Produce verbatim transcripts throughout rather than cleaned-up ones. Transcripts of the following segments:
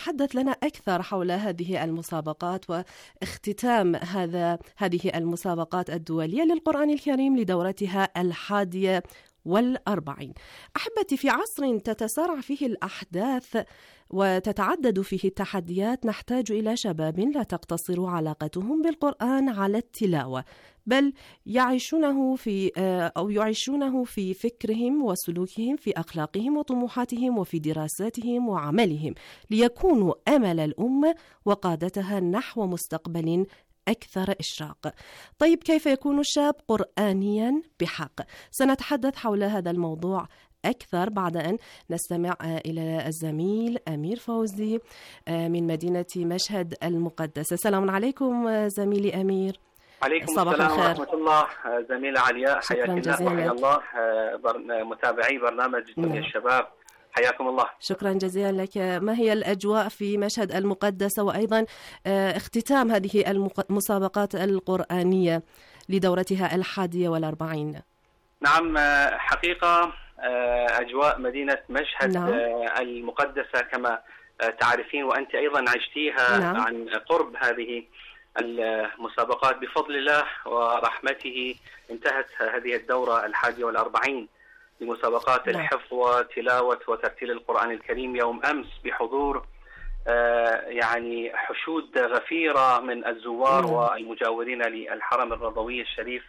تحدث لنا أكثر حول هذه المسابقات واختتام هذا هذه المسابقات الدولية للقرآن الكريم لدورتها الحادية والأربعين. أحبتي، في عصر تتسارع فيه الأحداث وتتعدد فيه التحديات، نحتاج إلى شباب لا تقتصر علاقتهم بالقرآن على التلاوة، بل يعيشونه في أو يعيشونه في فكرهم وسلوكهم، في أخلاقهم وطموحاتهم، وفي دراساتهم وعملهم، ليكونوا أمل الأمة وقادتها نحو مستقبل أكثر إشراق. طيب، كيف يكون الشاب قرآنيا بحق؟ سنتحدث حول هذا الموضوع أكثر بعد أن نستمع إلى الزميل أمير فوزي من مدينة مشهد المقدسة. السلام عليكم زميلي أمير. عليكم السلام ورحمة الله. زميلة علياء، حياك الله وحيا الله متابعي برنامج دنيا الشباب، حياكم الله. شكرا جزيلا لك. ما هي الأجواء في مشهد المقدسة، وأيضا اختتام هذه المسابقات القرآنية لدورتها الحادية والأربعين؟ نعم، حقيقة أجواء مدينة مشهد نعم. المقدسة كما تعرفين وأنت أيضا عشتيها نعم. عن قرب هذه المسابقات بفضل الله ورحمته. انتهت هذه الدورة الحادية والأربعين لمسابقات نعم. الحفظ وتلاوة وترتيل القرآن الكريم يوم أمس بحضور يعني حشود غفيرة من الزوار نعم. والمجاورين للحرم الرضوي الشريف.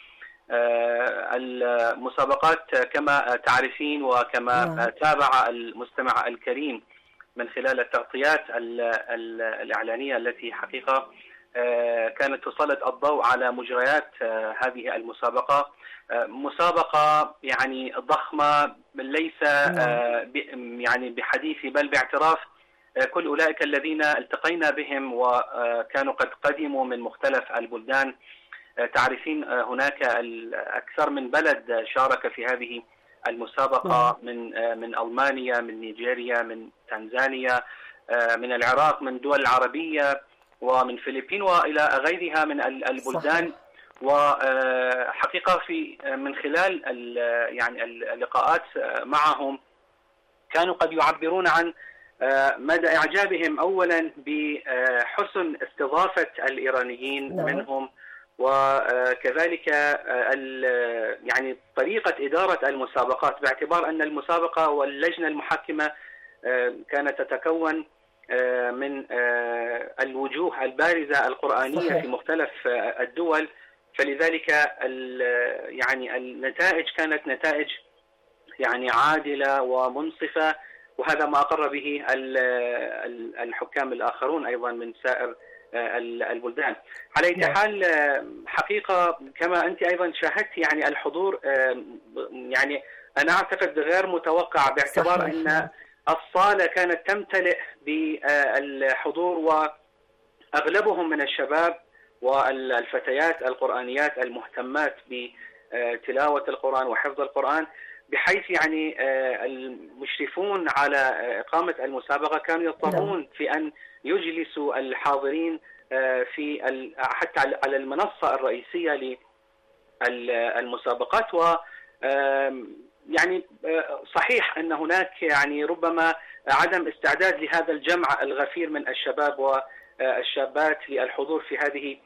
المسابقات كما تعرفين وكما نعم. تابع المستمع الكريم من خلال التغطيات الإعلانية التي حقيقة كانت تسلط الضوء على مجريات هذه المسابقة. مسابقة يعني ضخمة، ليس يعني بحديث بل باعتراف كل أولئك الذين التقينا بهم وكانوا قد قدموا من مختلف البلدان. تعرفين هناك أكثر من بلد شارك في هذه المسابقة، من من ألمانيا، من نيجيريا، من تنزانيا، من العراق، من دول العربية ومن فلبين وإلى غيرها من البلدان. صحيح. وحقيقة في من خلال يعني اللقاءات معهم كانوا قد يعبرون عن مدى إعجابهم أولا بحسن استضافة الإيرانيين نعم. منهم، وكذلك يعني طريقة إدارة المسابقات، باعتبار أن المسابقة واللجنة المحكمة كانت تتكون من الوجوه البارزة القرآنية صحيح. في مختلف الدول، فلذلك يعني النتائج كانت نتائج يعني عادلة ومنصفة، وهذا ما أقر به الحكام الآخرون أيضا من سائر البلدان. على أي حال حقيقة كما أنت أيضا شاهدت يعني الحضور يعني أنا أعتقد غير متوقع، باعتبار صحيح. أن الصالة كانت تمتلئ بالحضور وأغلبهم من الشباب والفتيات القرآنيات المهتمات بتلاوة القرآن وحفظ القرآن، بحيث يعني المشرفون على إقامة المسابقة كانوا يضطرون في أن يجلسوا الحاضرين في حتى على المنصة الرئيسية للمسابقات. و يعني صحيح أن هناك يعني ربما عدم استعداد لهذا الجمع الغفير من الشباب والشابات للحضور في هذه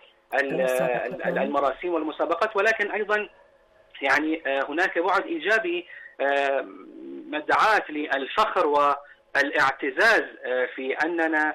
المراسيم والمسابقات، ولكن أيضا يعني هناك بعد إيجابي مدعاة للفخر والاعتزاز في أننا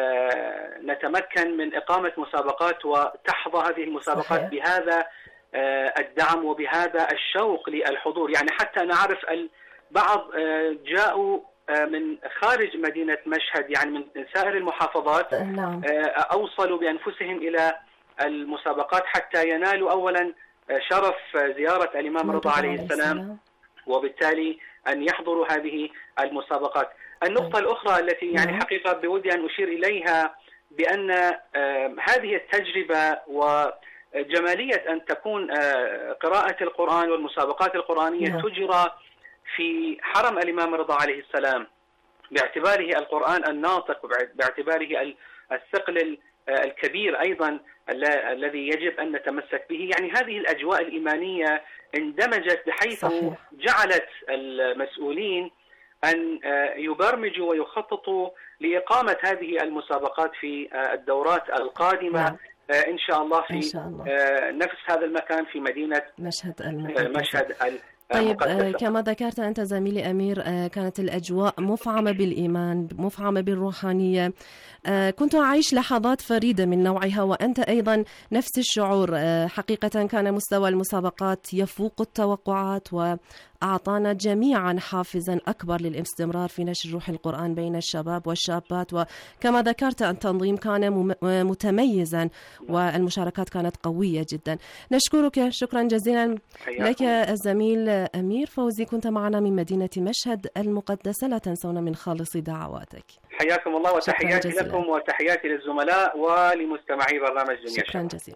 نتمكن من إقامة مسابقات وتحظى هذه المسابقات صحيح. بهذا الدعم وبهذا الشوق للحضور. يعني حتى نعرف البعض جاءوا من خارج مدينة مشهد، يعني من سائر المحافظات نعم. أوصلوا بأنفسهم إلى المسابقات حتى ينالوا أولا شرف زيارة الإمام رضا عليه السلام، وبالتالي أن يحضروا هذه المسابقات. النقطة الأخرى التي يعني حقيقة بودي أن أشير إليها بأن هذه التجربة وجمالية أن تكون قراءة القرآن والمسابقات القرآنية تجرى في حرم الإمام رضا عليه السلام، باعتباره القرآن الناطق، باعتباره الثقل الكبير أيضا الذي يجب أن نتمسك به. يعني هذه الأجواء الإيمانية اندمجت بحيث صحيح. جعلت المسؤولين أن يبرمجوا ويخططوا لإقامة هذه المسابقات في الدورات القادمة نعم. إن شاء الله في شاء الله. نفس هذا المكان في مدينة مشهد المشهد طيب مقدسة. كما ذكرت أنت زميلي أمير كانت الأجواء مفعمة بالإيمان مفعمة بالروحانية، كنت أعيش لحظات فريدة من نوعها وأنت أيضا نفس الشعور. حقيقة كان مستوى المسابقات يفوق التوقعات وأعطانا جميعا حافزا أكبر للاستمرار في نشر روح القرآن بين الشباب والشابات، وكما ذكرت التنظيم كان متميزا والمشاركات كانت قوية جدا. نشكرك شكرا جزيلا لك الزميل أمير فوزي، كنت معنا من مدينة مشهد المقدسة، لا تنسونا من خالص دعواتك. حياكم الله وتحياتي لكم وتحياتي للزملاء ولمستمعي برنامج دنيا الشباب. شكرا جزيلا.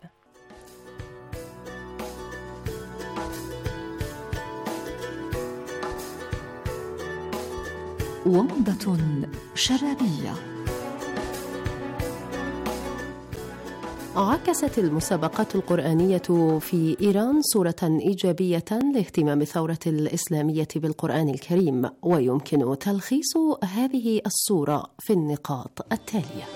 ومضة شبابية. عكست المسابقات القرآنية في إيران صورة إيجابية لاهتمام الثورة الإسلامية بالقرآن الكريم، ويمكن تلخيص هذه الصورة في النقاط التالية.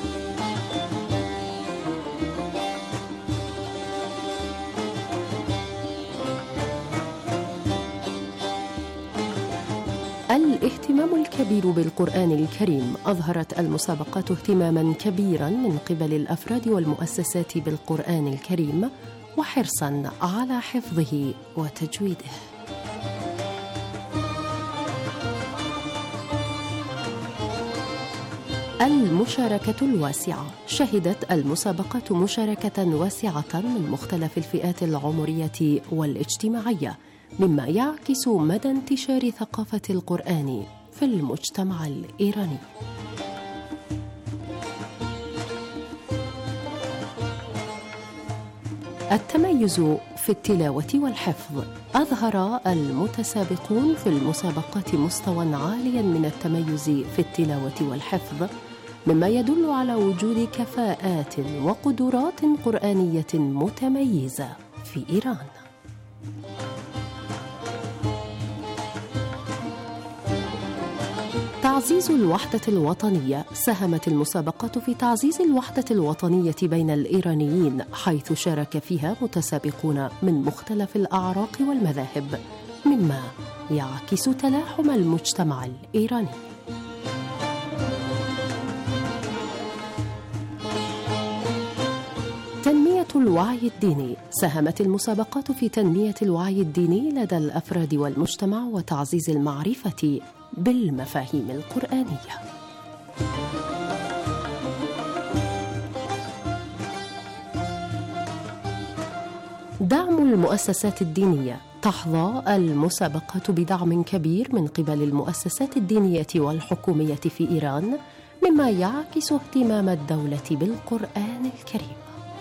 الاهتمام الكبير بالقرآن الكريم. أظهرت المسابقات اهتماما كبيرا من قبل الأفراد والمؤسسات بالقرآن الكريم وحرصا على حفظه وتجويده. المشاركة الواسعة. شهدت المسابقات مشاركة واسعة من مختلف الفئات العمرية والاجتماعية، مما يعكس مدى انتشار ثقافة القرآن في المجتمع الإيراني. التميز في التلاوة والحفظ. أظهر المتسابقون في المسابقات مستوى عاليا من التميز في التلاوة والحفظ، مما يدل على وجود كفاءات وقدرات قرآنية متميزة في إيران. تعزيز الوحدة الوطنية. ساهمت المسابقات في تعزيز الوحدة الوطنية بين الإيرانيين، حيث شارك فيها متسابقون من مختلف الأعراق والمذاهب، مما يعكس تلاحم المجتمع الإيراني. تنمية الوعي الديني. ساهمت المسابقات في تنمية الوعي الديني لدى الأفراد والمجتمع وتعزيز المعرفة بالمفاهيم القرآنية. دعم المؤسسات الدينية. تحظى المسابقات بدعم كبير من قبل المؤسسات الدينية والحكومية في إيران، مما يعكس اهتمام الدولة بالقرآن الكريم.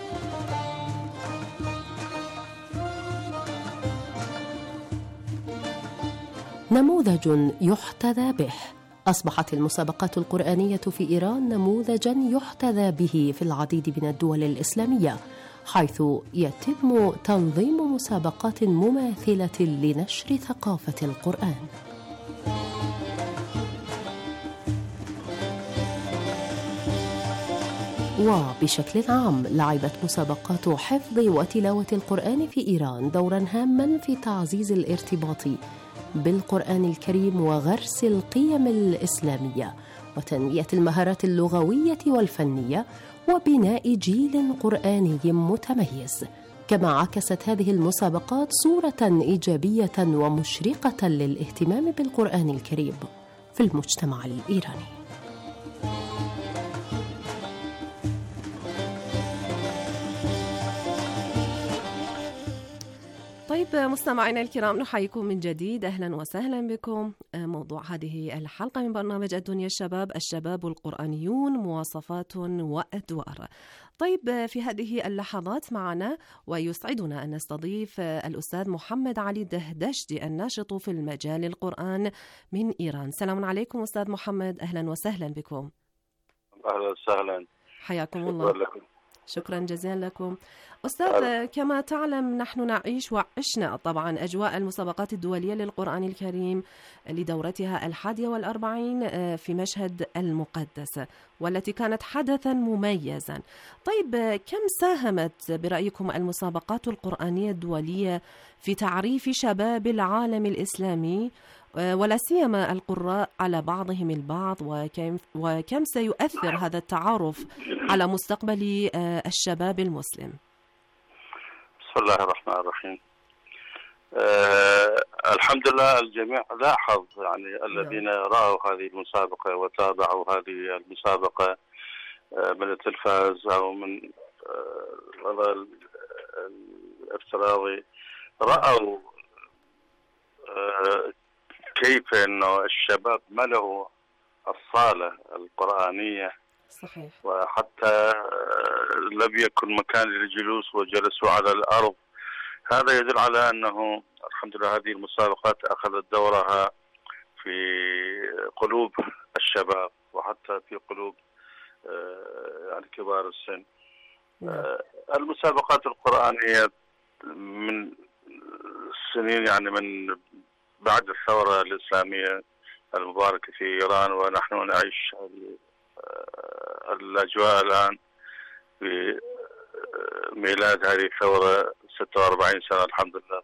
نموذج يحتذى به. أصبحت المسابقات القرآنية في إيران نموذجاً يحتذى به في العديد من الدول الإسلامية، حيث يتم تنظيم مسابقات مماثلة لنشر ثقافة القرآن. وبشكل عام لعبت مسابقات حفظ وتلاوة القرآن في إيران دوراً هاماً في تعزيز الارتباط بالقرآن الكريم وغرس القيم الإسلامية وتنمية المهارات اللغوية والفنية وبناء جيل قرآني متميز. كما عكست هذه المسابقات صورة إيجابية ومشرقة للاهتمام بالقرآن الكريم في المجتمع الإيراني. طيب مستمعينا الكرام، نحييكم من جديد، أهلا وسهلا بكم. موضوع هذه الحلقة من برنامج الدنيا الشباب، الشباب القرآنيون، مواصفات وأدوار. طيب في هذه اللحظات معنا ويسعدنا أن نستضيف الأستاذ محمد علي دهدشتي الناشط في المجال القرآن من إيران. سلام عليكم أستاذ محمد، أهلا وسهلا بكم. أهلا وسهلا، حياكم الله. لكم. شكرا جزيلا لكم أستاذ. كما تعلم نحن نعيش وعشنا طبعا أجواء المسابقات الدولية للقرآن الكريم لدورتها الحادية والأربعين في مشهد المقدس، والتي كانت حدثا مميزا. طيب، كم ساهمت برأيكم المسابقات القرآنية الدولية في تعريف شباب العالم الإسلامي ولا سيما القراء على بعضهم البعض، وكم, وكم سيؤثر هذا التعارف على مستقبل الشباب المسلم؟ بسم الله الرحمن الرحيم. أه الحمد لله الجميع لاحظ، يعني الذين رأوا هذه المسابقة وتابعوا هذه المسابقة أه من التلفاز أو من أه الافتراضي، رأوا أه كيف أنه الشباب ملأوا الصالة القرآنية. صحيح. وحتى لم يكن مكان للجلوس وجلسوا على الأرض. هذا يدل على أنه الحمد لله هذه المسابقات أخذت دورها في قلوب الشباب وحتى في قلوب يعني كبار السن. المسابقات القرآنية من سنين، يعني من بعد الثورة الإسلامية المباركة في إيران، ونحن نعيش الأجواء الآن في ميلاد هذه الثورة ستة وأربعين سنة الحمد لله.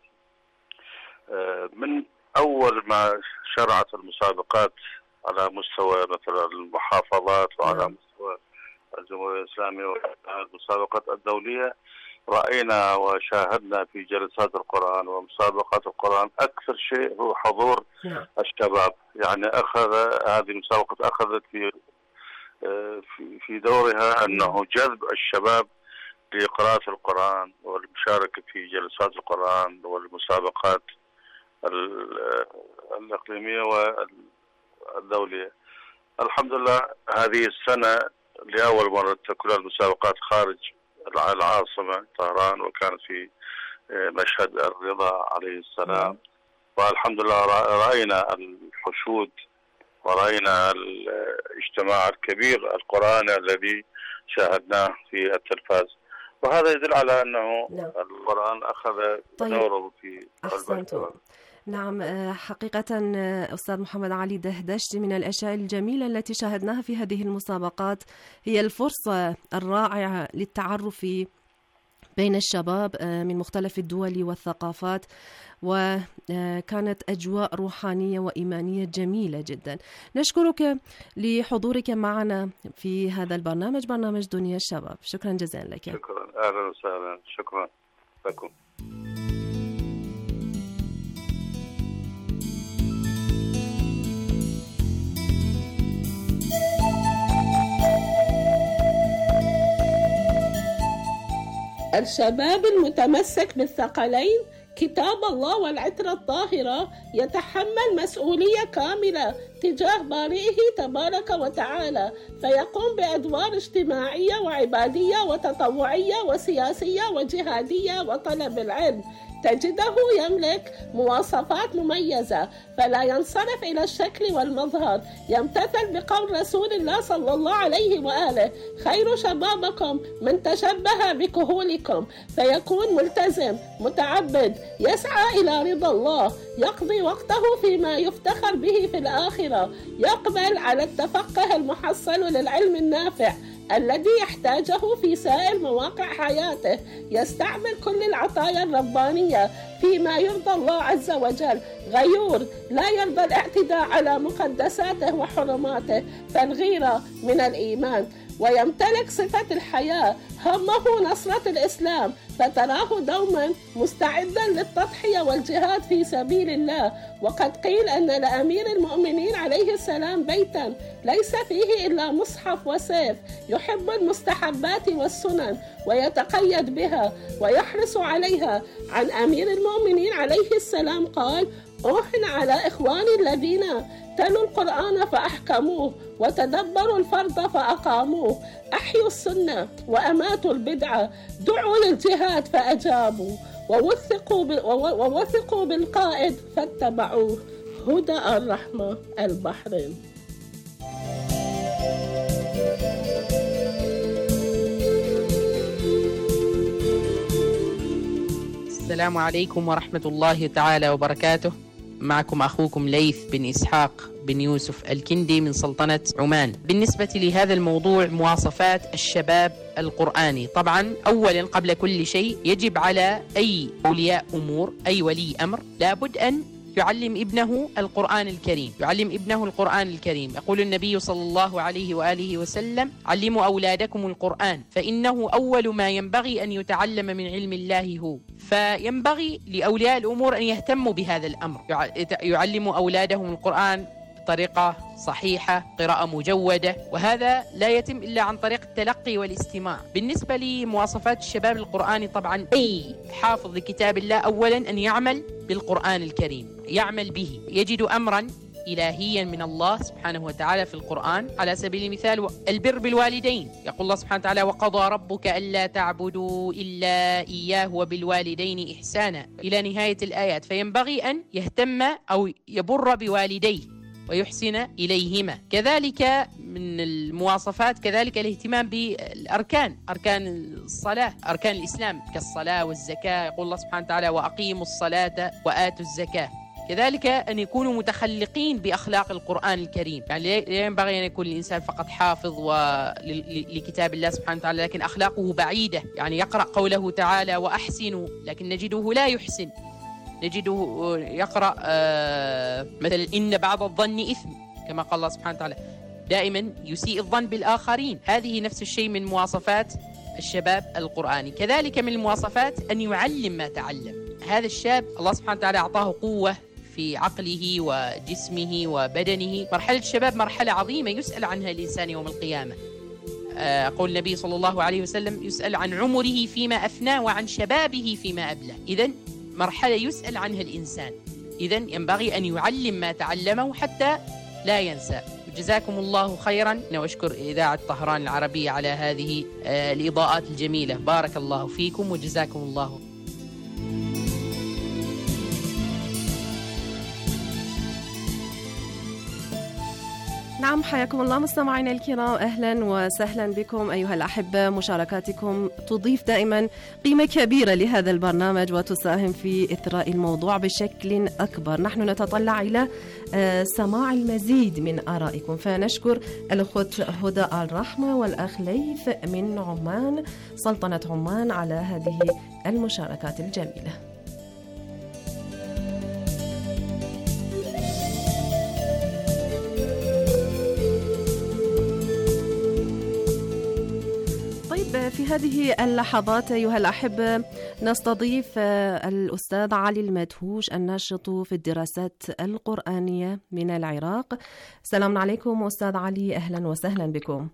من أول ما شرعت المسابقات على مستوى مثلا المحافظات وعلى مستوى الجمهورية الإسلامية والمسابقات الدولية، رأينا وشاهدنا في جلسات القرآن ومسابقات القرآن أكثر شيء هو حضور الشباب. يعني أخذ هذه المسابقة أخذت في في دورها أنه جذب الشباب لقراءة القرآن والمشاركة في جلسات القرآن والمسابقات الإقليمية والدولية. الحمد لله هذه السنة لأول مرة تكون المسابقات خارج العاصمة طهران، وكانت في مشهد الرضا عليه السلام. والحمد لله رأينا الحشود ورأينا الاجتماع الكبير القرآني الذي شاهدناه في التلفاز، وهذا يدل على أنه لا. القرآن أخذ دوره في أحسنتم. نعم، حقيقة أستاذ محمد علي دهدشتي، من الأشياء الجميلة التي شاهدناها في هذه المسابقات هي الفرصة الرائعة للتعرف بين الشباب من مختلف الدول والثقافات، وكانت أجواء روحانية وإيمانية جميلة جدا. نشكرك لحضورك معنا في هذا البرنامج، برنامج دنيا الشباب. شكرا جزيلا لك. شكرا، أهلا وسهلا. شكرا لكم. الشباب المتمسك بالثقلين كتاب الله والعترة الطاهرة يتحمل مسؤولية كاملة تجاه بارئه تبارك وتعالى، فيقوم بأدوار اجتماعية وعبادية وتطوعية وسياسية وجهادية وطلب العلم. تجده يملك مواصفات مميزة، فلا ينصرف إلى الشكل والمظهر، يمتثل بقول رسول الله صلى الله عليه وآله: خير شبابكم من تشبه بكهولكم، فيكون ملتزم متعبد يسعى إلى رضا الله، يقضي وقته فيما يفتخر به في الآخرة، يقبل على التفقه المحصل للعلم النافع الذي يحتاجه في سائر مواقع حياته، يستعمل كل العطايا الربانية فيما يرضى الله عز وجل، غيور لا يرضى الاعتداء على مقدساته وحرماته، فالغيرة من الإيمان، ويمتلك صفة الحياة، همه نصرة الإسلام، فتراه دوما مستعدا للتضحية والجهاد في سبيل الله. وقد قيل أن لأمير المؤمنين عليه السلام بيتا ليس فيه إلا مصحف وسيف، يحب المستحبات والسنن ويتقيد بها ويحرص عليها. عن أمير المؤمنين عليه السلام قال: أوحن على إخواني الذين تلوا القرآن فأحكموه وتدبروا الفرض فأقاموه، أحيوا السنة وأماتوا البدعة، دعوا للجهاد فأجابوا، ووثقوا, ووثقوا بالقائد فاتبعوه. هدى الرحمة، البحرين. السلام عليكم ورحمة الله تعالى وبركاته. معكم أخوكم ليث بن إسحاق بن يوسف الكندي من سلطنة عمان. بالنسبة لهذا الموضوع مواصفات الشباب القرآني، طبعا أولا قبل كل شيء يجب على أي أولياء أمور، أي ولي أمر، لابد أن يعلم ابنه القرآن الكريم، يعلم ابنه القرآن الكريم. يقول النبي صلى الله عليه وآله وسلم: علموا أولادكم القرآن فإنه أول ما ينبغي أن يتعلم من علم الله هو. فينبغي لأولياء الأمور أن يهتموا بهذا الأمر، يعلموا أولادهم القرآن بطريقة صحيحة، قراءة مجودة، وهذا لا يتم إلا عن طريق التلقي والاستماع. بالنسبة لمواصفات الشباب القرآني، طبعا أي حافظ لكتاب الله أولا أن يعمل بالقرآن الكريم، يعمل به، يجد أمرا إلهيا من الله سبحانه وتعالى في القرآن. على سبيل المثال البر بالوالدين، يقول الله سبحانه وتعالى: وقضى ربك ألا تعبدوا إلا إياه وبالوالدين إحسانا، إلى نهاية الآيات. فينبغي أن يهتم أو يبر بوالديه ويحسن إليهما. كذلك من المواصفات كذلك الاهتمام بالأركان، أركان الصلاة، أركان الإسلام كالصلاة والزكاة. يقول الله سبحانه وتعالى: وأقيموا الصلاة وآتوا الزكاة. كذلك أن يكونوا متخلقين بأخلاق القرآن الكريم، يعني لا ينبغي أن يكون الإنسان فقط حافظ لكتاب الله سبحانه وتعالى لكن أخلاقه بعيدة، يعني يقرأ قوله تعالى: وأحسنوا، لكن نجده لا يحسن، نجده يقرأ آه مثلا إن بعض الظن إثم، كما قال الله سبحانه وتعالى، دائما يسيء الظن بالآخرين. هذه نفس الشيء من مواصفات الشباب القرآني. كذلك من المواصفات أن يعلم ما تعلم. هذا الشاب الله سبحانه وتعالى أعطاه قوة في عقله وجسمه وبدنه. مرحلة الشباب مرحلة عظيمة يسأل عنها الإنسان يوم القيامة. قول النبي صلى الله عليه وسلم: يسأل عن عمره فيما أفناه وعن شبابه فيما أبلى. إذن مرحلة يسأل عنها الإنسان، إذن ينبغي أن يعلم ما تعلمه حتى لا ينسى. جزاكم الله خيرا، وأشكر إذاعة طهران العربية على هذه الإضاءات الجميلة. بارك الله فيكم وجزاكم الله. نعم، حياكم الله مستمعينا الكرام، أهلا وسهلا بكم أيها الأحبة. مشاركاتكم تضيف دائما قيمة كبيرة لهذا البرنامج وتساهم في إثراء الموضوع بشكل أكبر. نحن نتطلع إلى سماع المزيد من آرائكم، فنشكر الأخوة هدى الرحمة والأخ ليث من عمان، سلطنة عمان، على هذه المشاركات الجميلة. في هذه اللحظات أيها الأحبة نستضيف الأستاذ علي المدهوش، الناشط في الدراسات القرآنية من العراق. السلام عليكم أستاذ علي، أهلا وسهلا بكم.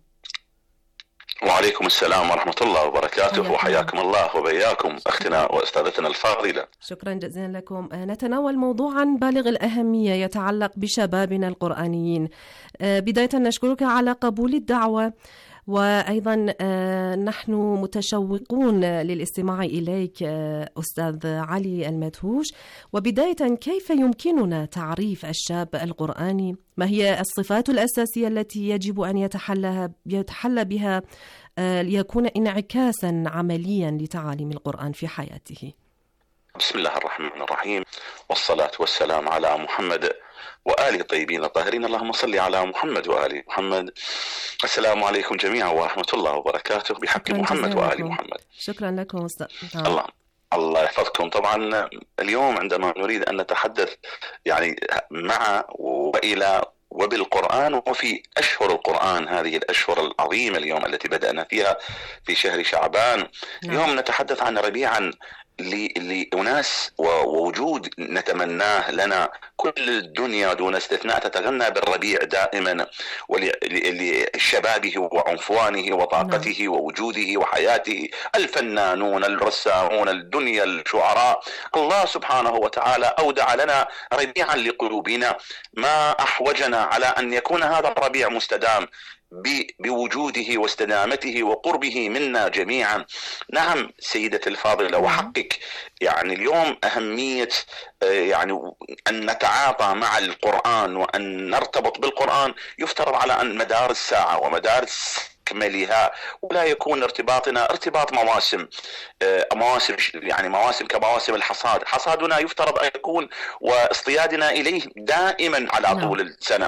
وعليكم السلام ورحمة الله وبركاته، وحياكم الله وبياكم أختنا وأستاذتنا الفاضلة. شكرا جزيلا لكم. نتناول موضوعا بالغ الأهمية يتعلق بشبابنا القرآنيين. بداية نشكرك على قبول الدعوة، وأيضا نحن متشوقون للاستماع إليك أستاذ علي المدهوش. وبداية، كيف يمكننا تعريف الشاب القرآني؟ ما هي الصفات الأساسية التي يجب أن يتحلى يتحلى بها ليكون انعكاسا عمليا لتعاليم القرآن في حياته؟ بسم الله الرحمن الرحيم، والصلاة والسلام على محمد وآل الطيبين الطاهرين، اللهم صل على محمد وآل محمد. السلام عليكم جميعا ورحمة الله وبركاته، بحق محمد وآل محمد. شكرا لكم أستاذ. الله الله يحفظكم. طبعا اليوم عندما نريد أن نتحدث يعني مع وإلى وبالقرآن وفي أشهر القرآن، هذه الأشهر العظيمة اليوم التي بدأنا فيها في شهر شعبان، اليوم نتحدث عن ربيعا لأناس ووجود نتمناه لنا كل الدنيا دون استثناء تتغنى بالربيع دائما، ولشبابه وعنفوانه وطاقته ووجوده وحياته، الفنانون، الرسامون، الدنيا، الشعراء. الله سبحانه وتعالى أودع لنا ربيعا لقلوبنا، ما أحوجنا على أن يكون هذا الربيع مستدام بوجوده واستدامته وقربه منا جميعا. نعم سيدتي الفاضلة، وحقك يعني اليوم أهمية يعني أن نتعاطى مع القرآن وأن نرتبط بالقرآن يفترض على أن مدار الساعة ومدار أكملها، ولا يكون ارتباطنا ارتباط مواسم مواسم يعني مواسم كمواسم الحصاد. حصادنا يفترض أن يكون واصطيادنا إليه دائما على طول السنة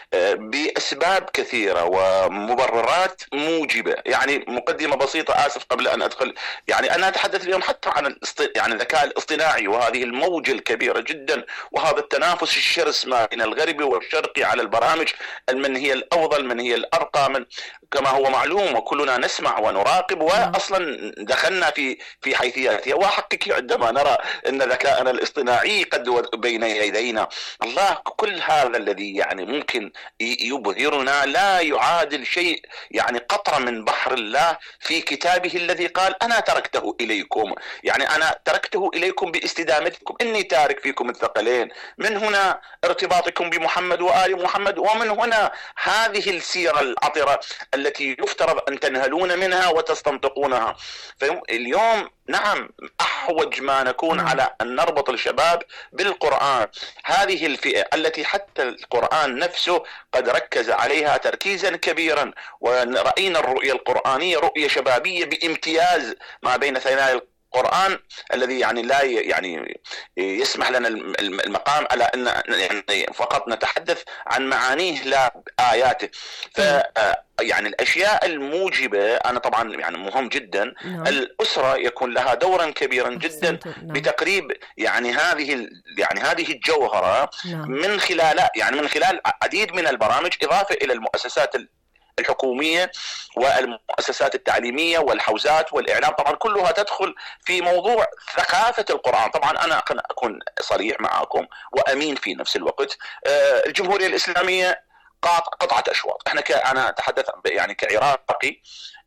بأسباب كثيرة ومبررات موجبة. يعني مقدمة بسيطة آسف قبل أن أدخل، يعني أنا أتحدث اليوم حتى عن يعني الذكاء الاصطناعي وهذه الموجة الكبيرة جدا وهذا التنافس الشرس ما بين الغربي والشرقي على البرامج، من هي الأفضل من هي الأرقى، من كما هو معلوم وكلنا نسمع ونراقب وأصلا دخلنا في في حيثياتها. وأحقق عندما نرى أن ذكاءنا الاصطناعي قد بين يدينا. الله كل هذا الذي يعني ممكن يبهرنا لا يعادل شيء، يعني قطرة من بحر الله في كتابه الذي قال أنا تركته إليكم، يعني أنا تركته إليكم باستدامتكم، إني تارك فيكم الثقلين. من هنا ارتباطكم بمحمد وآل محمد، ومن هنا هذه السيرة العطرة التي يفترض أن تنهلون منها وتستنطقونها. فاليوم نعم أحوج ما نكون على أن نربط الشباب بالقرآن، هذه الفئة التي حتى القرآن نفسه قد ركز عليها تركيزا كبيرا، ورأينا الرؤية القرآنية رؤية شبابية بامتياز ما بين ثنايا القرآن الذي يعني لا يعني يسمح لنا المقام على أن يعني فقط نتحدث عن معانيه لا آياته. ف يعني الأشياء الموجبة أنا طبعا يعني مهم جدا نعم. الأسرة يكون لها دورا كبيرا جدا نعم. بتقريب يعني هذه يعني هذه الجوهرة نعم. من خلال يعني من خلال عديد من البرامج، إضافة إلى المؤسسات الحكومية والمؤسسات التعليمية والحوزات والإعلام، طبعا كلها تدخل في موضوع ثقافة القرآن. طبعا أنا أكون صريح معكم وأمين في نفس الوقت، الجمهورية الإسلامية قطعة أشواط. احنا ك... أنا أتحدث يعني كعراقي،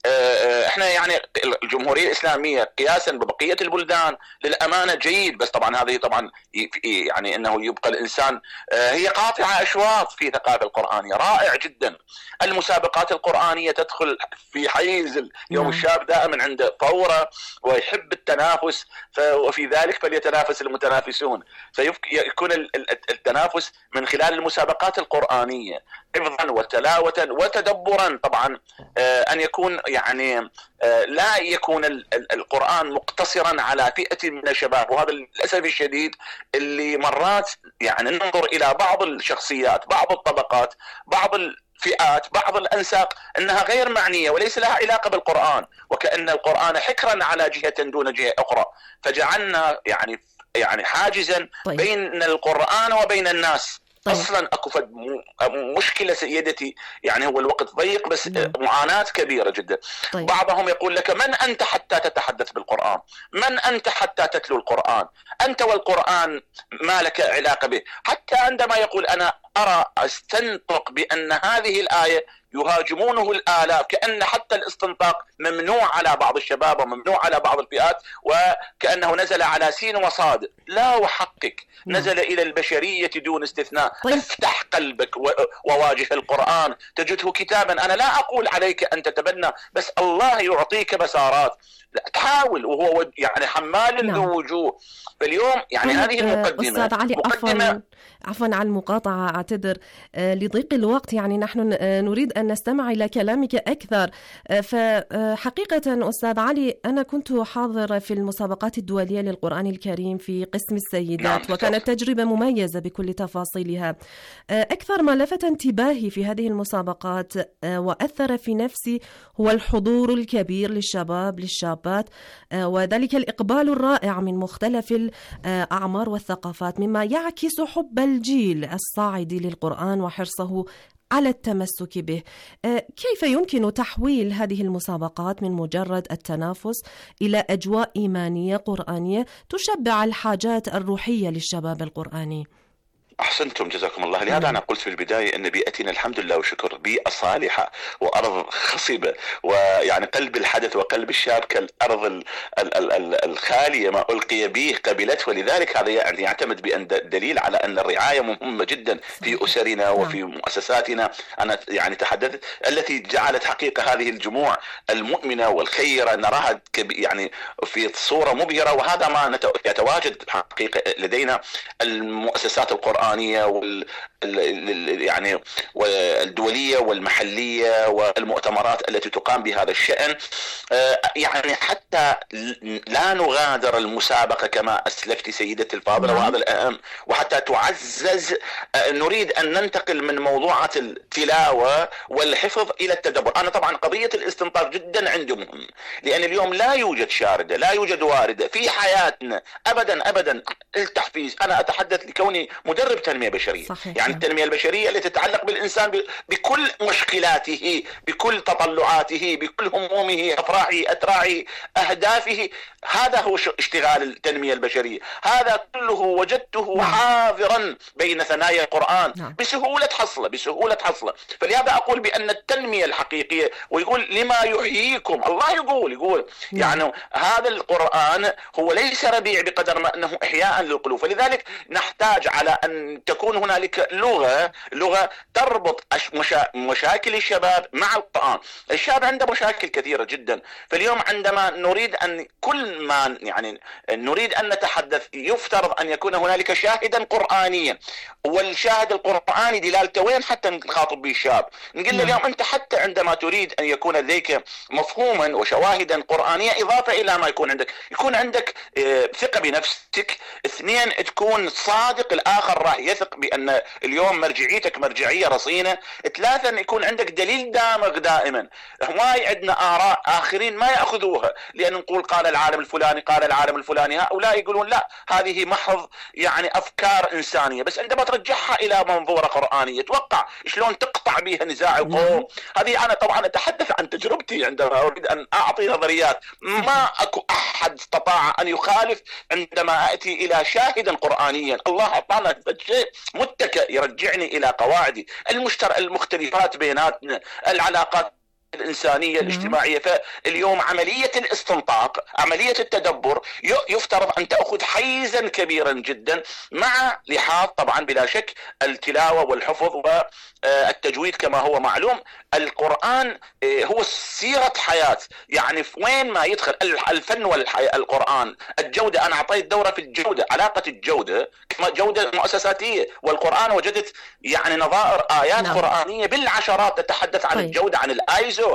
احنا يعني الجمهورية الإسلامية قياسا ببقية البلدان للأمانة جيد، بس طبعا هذه طبعا يعني انه يبقى الإنسان هي قاطعة أشواط في ثقافة القرآنية، رائع جدا. المسابقات القرآنية تدخل في حيز يوم الشاب دائما عنده فورة ويحب التنافس، وفي ذلك فليتنافس المتنافسون. فيكون التنافس من خلال المسابقات القرآنية حفظا وتلاوة وتدبرا. طبعا أن يكون يعني لا يكون القرآن مقتصرا على فئة من الشباب، وهذا للأسف الشديد اللي مرات يعني ننظر إلى بعض الشخصيات بعض الطبقات بعض الفئات بعض الأنساق أنها غير معنية وليس لها علاقة بالقرآن، وكأن القرآن حكرا على جهة دون جهة أخرى، فجعلنا يعني يعني حاجزا طيب. بين القرآن وبين الناس. طيب. أصلا أكو فد مشكلة سيدتي، يعني هو الوقت ضيق بس نعم. معاناة كبيرة جدا. طيب. بعضهم يقول لك من أنت حتى تتحدث بالقرآن؟ من أنت حتى تتلو القرآن؟ أنت والقرآن ما لك علاقة به. حتى عندما يقول أنا أرى أستنطق بأن هذه الآية يهاجمونه الآلاف، كأن حتى الاستنطاق ممنوع على بعض الشباب وممنوع على بعض الفئات، وكأنه نزل على سين وصاد. لا وحقق نزل إلى البشرية دون استثناء. طيب. افتح قلبك وواجه القرآن تجده كتابا. أنا لا أقول عليك أن تتبنى، بس الله يعطيك بسارات، تحاول، وهو يعني حمال ذو وجوه. فاليوم يعني طيب. هذه المقدمة أستاذ علي مقدمة عفوا على المقاطعة، أعتذر لضيق الوقت، يعني نحن نريد أن نستمع إلى كلامك أكثر. فحقيقة أستاذ علي أنا كنت حاضر في المسابقات الدولية للقرآن الكريم في قسم السيدات، وكانت تجربة مميزة بكل تفاصيلها. أكثر ما لفت انتباهي في هذه المسابقات وأثر في نفسي هو الحضور الكبير للشباب للشابات، وذلك الإقبال الرائع من مختلف الأعمار والثقافات، مما يعكس حب الجيل الصاعد للقرآن وحرصه على التمسك به. كيف يمكن تحويل هذه المسابقات من مجرد التنافس إلى أجواء إيمانية قرآنية تشبع الحاجات الروحية للشباب القرآني؟ أحسنتم جزاكم الله. لهذا أنا قلت في البداية أن بيئتنا الحمد لله وشكر بيئة صالحة وأرض خصبة، ويعني قلب الحدث وقلب الشاب كالأرض ال ال ال الخالية ما ألقي به قبلته. ولذلك هذا يعني يعتمد بأن دليل على أن الرعاية مهمة جدا في أسرنا وفي مؤسساتنا. أنا يعني تحدثت التي جعلت حقيقة هذه الجموع المؤمنة والخيرة نراها يعني في صورة مبهرة، وهذا ما يتواجد حقيقة لدينا المؤسسات القرآنية يعني الدولية والمحلية والمؤتمرات التي تقام بهذا الشأن، يعني حتى لا نغادر المسابقة كما أسلفت سيدتي الفاضلة، وهذا الأهم، وحتى تعزز نريد أن ننتقل من موضوعات التلاوة والحفظ إلى التدبر. أنا طبعا قضية الاستنطاق جدا عندي مهم، لأن اليوم لا يوجد شاردة، لا يوجد واردة في حياتنا أبدا أبدا التحفيز. أنا أتحدث لكوني مدرب تنمية بشرية، صحيح. يعني التنمية البشرية التي تتعلق بالإنسان بكل مشكلاته، بكل تطلعاته، بكل همومه، أفراحه، أتراعه، أهدافه. هذا هو اشتغال التنمية البشرية. هذا كله وجدته حاضرا بين ثنايا القرآن بسهولة حصله بسهولة حصله. فلهذا أقول بأن التنمية الحقيقية، ويقول لما يحييكم، الله يقول يقول يعني هذا القرآن هو ليس ربيع بقدر ما أنه إحياء للقلوب. فلذلك نحتاج على أن تكون هنالك لغة لغة تربط مشا... مشاكل الشباب مع القرآن. الشاب عنده مشاكل كثيرة جدا، فاليوم عندما نريد أن كل ما يعني نريد أن نتحدث يفترض أن يكون هنالك شاهدا قرآنيا، والشاهد القرآني دلالته وين حتى نخاطب به الشاب. نقول له اليوم أنت حتى عندما تريد أن يكون لديك مفهوما وشواهدا قرآنية، إضافة إلى ما يكون عندك يكون عندك ثقة بنفسك، اثنين تكون صادق، الآخر راح يثق بأن اليوم مرجعيتك مرجعية رصينة، ثلاثة أن يكون عندك دليل دامغ دائما. هواي عندنا آراء آخرين ما يأخذوها، لأن نقول قال العالم الفلاني قال العالم الفلاني، هؤلاء يقولون لا هذه محض يعني أفكار إنسانية، بس عندما ترجعها إلى منظورة قرآنية توقع شلون تقطع بها نزاع القوم. هذه أنا طبعا أتحدث عن تجربتي عندما أريد أن أعطي نظريات، ما أكو أحد استطاع أن يخالف عندما أتي إلى شاهدا قرآنيا. الله أعطانا شيء متكئ يرجعني إلى قواعدي المشتر المختلفات بيناتنا، العلاقات الإنسانية الاجتماعية. فاليوم عملية الاستنطاق، عملية التدبر يفترض أن تأخذ حيزا كبيرا جدا، مع لحاظ طبعا بلا شك التلاوة والحفظ والتجويد. كما هو معلوم القرآن هو سيرة حياة، يعني في وين ما يدخل الفن والقرآن الجودة. أنا أعطيت دورة في الجودة، علاقة الجودة كما جودة مؤسساتية، والقرآن وجدت يعني نظائر آيات نعم. قرآنية بالعشرات تتحدث عن طيب. الجودة، عن الآيزو.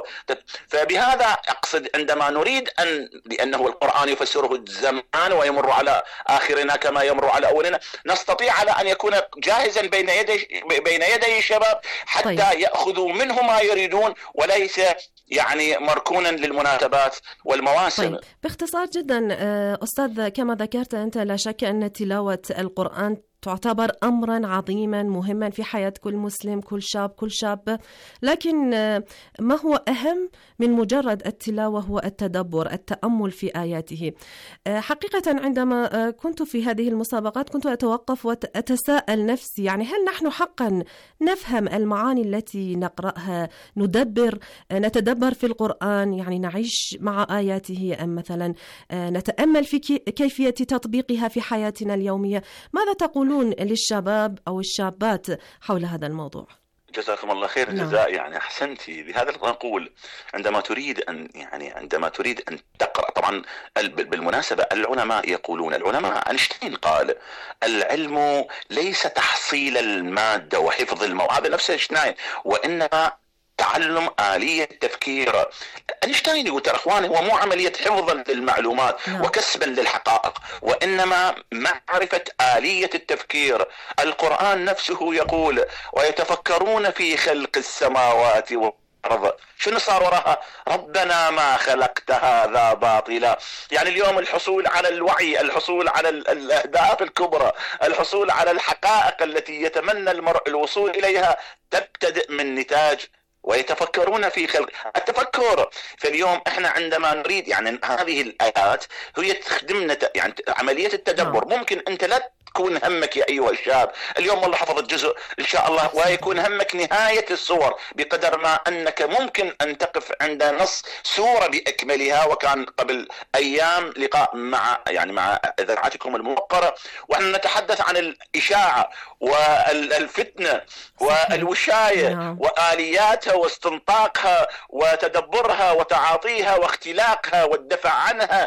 فبهذا أقصد عندما نريد أن، لأنه القرآن يفسره الزمان ويمر على آخرنا كما يمر على أولنا، نستطيع على أن يكون جاهزا بين يدي بين يدي الشباب حتى طيب. يأخذوا منه ما يريدون، وليس يعني مركونا للمناسبات والمواسم. طيب. باختصار جدا أستاذ، كما ذكرت أنت، لا شك أن تلاوة القرآن تعتبر أمرا عظيما مهما في حياة كل مسلم، كل شاب كل شابة، لكن ما هو أهم من مجرد التلاوة هو التدبر، التأمل في آياته. حقيقة عندما كنت في هذه المسابقات كنت أتوقف وأتساءل نفسي، يعني هل نحن حقا نفهم المعاني التي نقرأها، ندبر نتدبر في القرآن، يعني نعيش مع آياته، أم مثلا نتأمل في كيفية تطبيقها في حياتنا اليومية؟ ماذا تقولون للشباب أو الشابات حول هذا الموضوع؟ جزاكم الله خير الجزاء. يعني أحسنتي. لهذا نقول عندما تريد أن يعني عندما تريد أن تقرأ، طبعا بالمناسبة العلماء يقولون، العلماء أينشتاين قال العلم ليس تحصيل المادة وحفظ المواد، هذا نفس أينشتاين، وإنما تعلم آلية التفكير. أينشتاين يقول ترى اخواني هو مو عملية حفظا للمعلومات نعم. وكسبا للحقائق، وإنما معرفة آلية التفكير. القرآن نفسه يقول ويتفكرون في خلق السماوات والأرض، شنو صار وراها؟ ربنا ما خلقت هذا باطلا. يعني اليوم الحصول على الوعي، الحصول على الأهداف الكبرى، الحصول على الحقائق التي يتمنى المرء الوصول إليها تبتدئ من نتاج ويتفكرون في خلق التفكر. فاليوم احنا عندما نريد يعني هذه الآيات هي تخدمنا، يعني عملية التدبر. ممكن انت لا تكون همك يا أيها الشاب اليوم والله حفظت جزء إن شاء الله، ويكون همك نهاية الصور، بقدر ما أنك ممكن أن تقف عند نص سورة بأكملها. وكان قبل أيام لقاء مع يعني مع إذاعتكم الموقرة، ونحن نتحدث عن الإشاعة والفتنة والوشاية وآلياتها واستنطاقها وتدبرها وتعاطيها واختلاقها والدفع عنها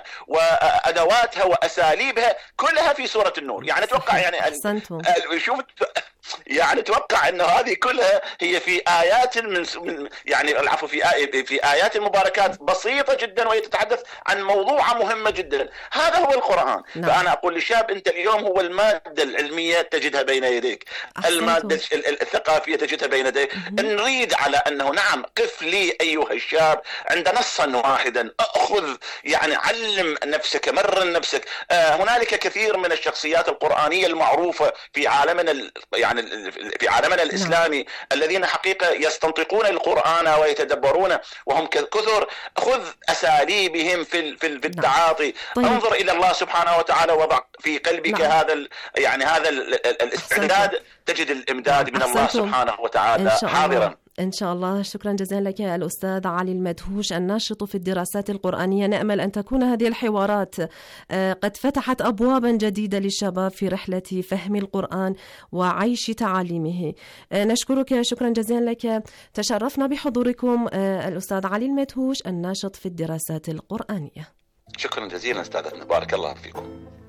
وأدواتها وأساليبها، كلها في سورة النور. يعني اتوقع يعني شوف يعني توقع أنه هذه كلها هي في آيات من يعني العفو في آي في آيات مباركات بسيطة جدا، وهي تتحدث عن موضوع مهمة جدا. هذا هو القرآن. نعم. فأنا أقول للشاب أنت اليوم هو المادة العلمية تجدها بين يديك، المادة الثقافية تجدها بين يديك. نريد على أنه نعم قف لي أيها الشاب عند نصا واحدا، أخذ يعني علم نفسك، مرن نفسك. آه هنالك كثير من الشخصيات القرآنية المعروفة في عالمنا يعني في عالمنا الإسلامي نعم. الذين حقيقة يستنطقون القرآن ويتدبرونه وهم كثر. خذ أساليبهم في في التعاطي. طيب. انظر إلى الله سبحانه وتعالى، وضع في قلبك نعم. هذا يعني هذا الاستعداد، تجد الإمداد من الله سبحانه وتعالى حاضرا إن شاء الله. شكرا جزيلا لك الأستاذ علي المدهوش، الناشط في الدراسات القرآنية. نأمل أن تكون هذه الحوارات قد فتحت أبوابا جديدة للشباب في رحلة فهم القرآن وعيش تعاليمه. نشكرك شكرا جزيلا لك. تشرفنا بحضوركم الأستاذ علي المدهوش، الناشط في الدراسات القرآنية. شكرا جزيلا أستاذنا، بارك الله فيكم.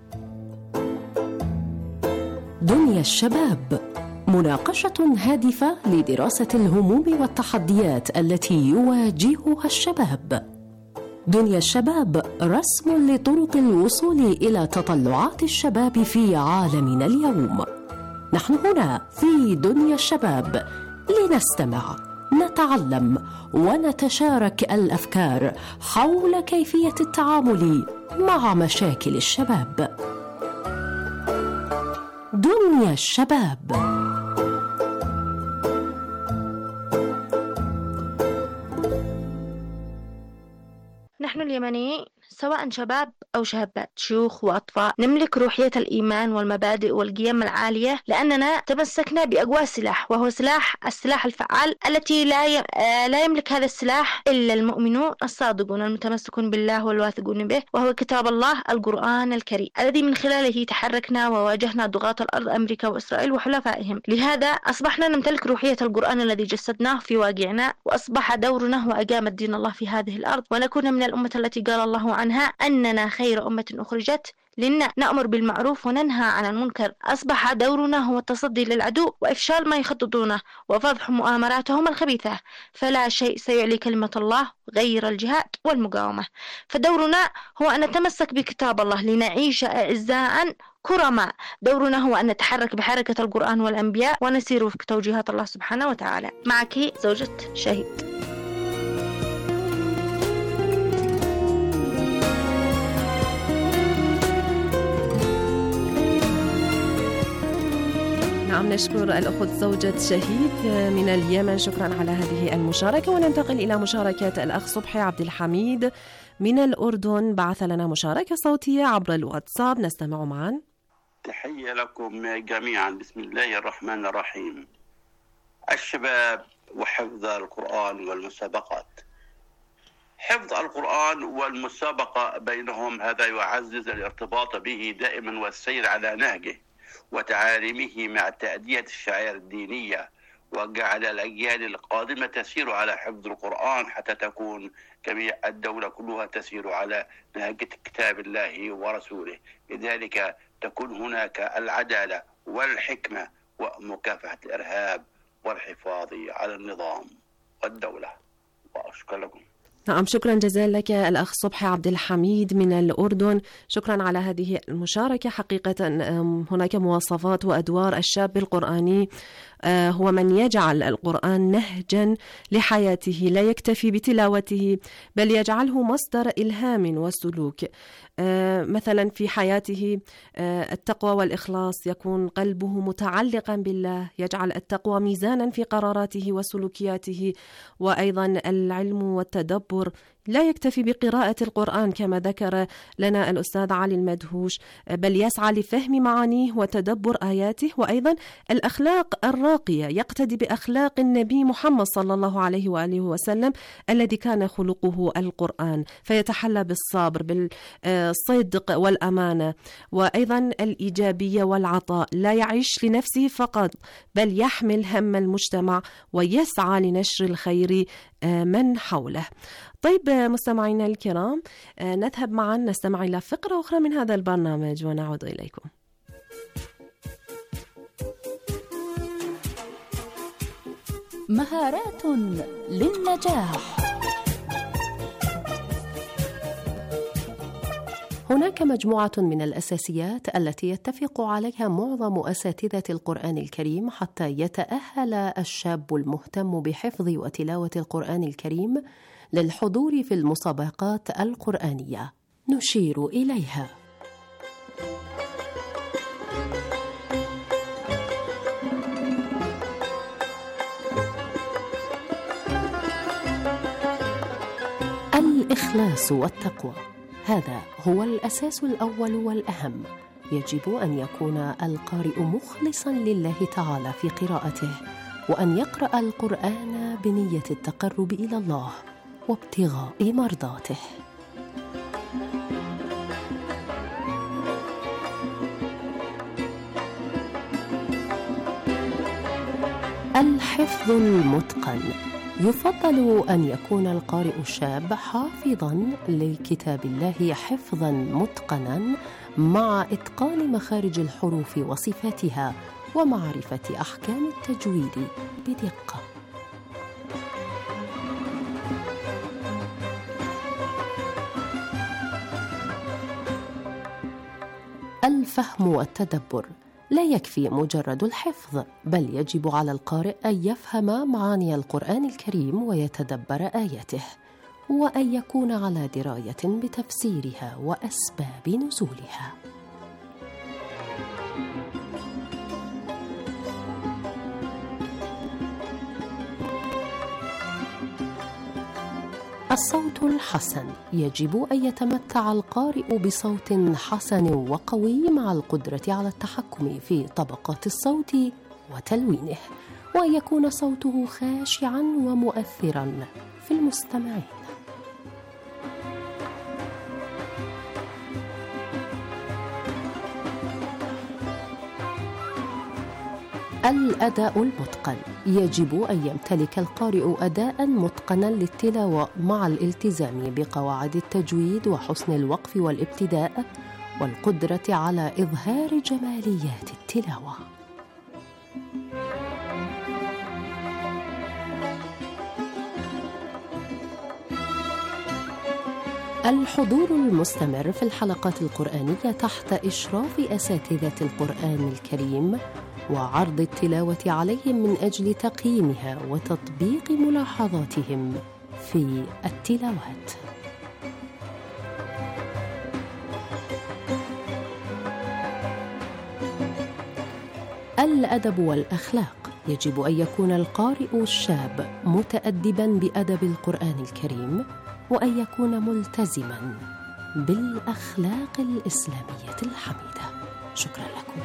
دنيا الشباب، مناقشة هادفة لدراسة الهموم والتحديات التي يواجهها الشباب. دنيا الشباب رسم لطرق الوصول إلى تطلعات الشباب في عالمنا اليوم. نحن هنا في دنيا الشباب لنستمع، نتعلم ونتشارك الأفكار حول كيفية التعامل مع مشاكل الشباب. دنيا الشباب. نحن اليمنيين سواء شباب أو شابات، شيوخ وأطفال، نملك روحية الإيمان والمبادئ والقيم العالية، لأننا تمسكنا بأقوى سلاح، وهو سلاح السلاح الفعال التي لا لا يملك هذا السلاح إلا المؤمنون الصادقون المتمسكون بالله والواثقون به، وهو كتاب الله القرآن الكريم الذي من خلاله تحركنا وواجهنا ضغاة الأرض أمريكا وإسرائيل وحلفائهم. لهذا أصبحنا نمتلك روحية القرآن الذي جسدناه في واقعنا، وأصبح دورنا هو إقامة دين الله في هذه الأرض، ونكون من الأمة التي قال الله عنها أننا خير أمة أخرجت لنا، نأمر بالمعروف وننهى عن المنكر. أصبح دورنا هو التصدي للعدو وإفشال ما يخططونه وفضح مؤامراتهم الخبيثة، فلا شيء سيعلي كلمة الله غير الجهاد والمقاومة. فدورنا هو أن نتمسك بكتاب الله لنعيش أعزاء كرماء. دورنا هو أن نتحرك بحركة القرآن والأنبياء ونسير وفق توجيهات الله سبحانه وتعالى. معك زوجة شهيد. نعم، نشكر الأخت زوجة شهيد من اليمن، شكرا على هذه المشاركة. وننتقل إلى مشاركة الأخ صبحي عبد الحميد من الأردن، بعث لنا مشاركة صوتية عبر الواتساب، نستمع معا. تحية لكم جميعا. بسم الله الرحمن الرحيم. الشباب وحفظ القرآن والمسابقات. حفظ القرآن والمسابقة بينهم هذا يعزز الارتباط به دائما والسير على نهجه وتعاليمه مع تأدية الشعائر الدينية، وجعل الأجيال القادمة تسير على حفظ القرآن حتى تكون جميع الدولة كلها تسير على نهج كتاب الله ورسوله. لذلك تكون هناك العدالة والحكمة ومكافحة الإرهاب والحفاظ على النظام والدولة. وأشكر لكم. نعم، شكرا جزيلا لك الأخ صبحي عبد الحميد من الأردن، شكرا على هذه المشاركة. حقيقة هناك مواصفات وأدوار الشاب القرآني، هو من يجعل القرآن نهجا لحياته، لا يكتفي بتلاوته بل يجعله مصدر إلهام وسلوك. مثلا في حياته التقوى والإخلاص، يكون قلبه متعلقا بالله، يجعل التقوى ميزانا في قراراته وسلوكياته. وأيضا العلم والتدبر، لا يكتفي بقراءة القرآن كما ذكر لنا الأستاذ علي المدهوش، بل يسعى لفهم معانيه وتدبر آياته. وأيضا الأخلاق الراقية، يقتدي بأخلاق النبي محمد صلى الله عليه وآله وسلم الذي كان خلقه القرآن، فيتحلى بالصبر بالصدق والأمانة، وأيضا الإيجابية والعطاء. لا يعيش لنفسه فقط بل يحمل هم المجتمع ويسعى لنشر الخير من حوله. طيب مستمعينا الكرام، نذهب معا نستمع إلى فقرة أخرى من هذا البرنامج ونعود إليكم. مهارات للنجاح. هناك مجموعة من الأساسيات التي يتفق عليها معظم أساتذة القرآن الكريم حتى يتأهل الشاب المهتم بحفظ وتلاوة القرآن الكريم للحضور في المسابقات القرآنية. نشير إليها: الإخلاص والتقوى، هذا هو الأساس الأول والأهم. يجب أن يكون القارئ مخلصاً لله تعالى في قراءته، وأن يقرأ القرآن بنية التقرب إلى الله وابتغاء مرضاته. الحفظ المتقن، يفضل أن يكون القارئ الشاب حافظاً لكتاب الله حفظاً متقناً مع إتقان مخارج الحروف وصفاتها ومعرفة أحكام التجويد بدقة. الفهم والتدبر، لا يكفي مجرد الحفظ، بل يجب على القارئ أن يفهم معاني القرآن الكريم ويتدبر آياته، وأن يكون على دراية بتفسيرها وأسباب نزولها. الصوت الحسن، يجب أن يتمتع القارئ بصوت حسن وقوي مع القدرة على التحكم في طبقات الصوت وتلوينه، وأن يكون صوته خاشعاً ومؤثراً في المستمعين. الأداء المتقن، يجب أن يمتلك القارئ أداءً متقناً للتلاوة مع الالتزام بقواعد التجويد وحسن الوقف والابتداء والقدرة على إظهار جماليات التلاوة. الحضور المستمر في الحلقات القرآنية تحت إشراف أساتذة القرآن الكريم وعرض التلاوة عليهم من أجل تقييمها وتطبيق ملاحظاتهم في التلاوات. الأدب والأخلاق، يجب أن يكون القارئ الشاب متأدباً بأدب القرآن الكريم، وأن يكون ملتزماً بالأخلاق الإسلامية الحميدة. شكراً لكم.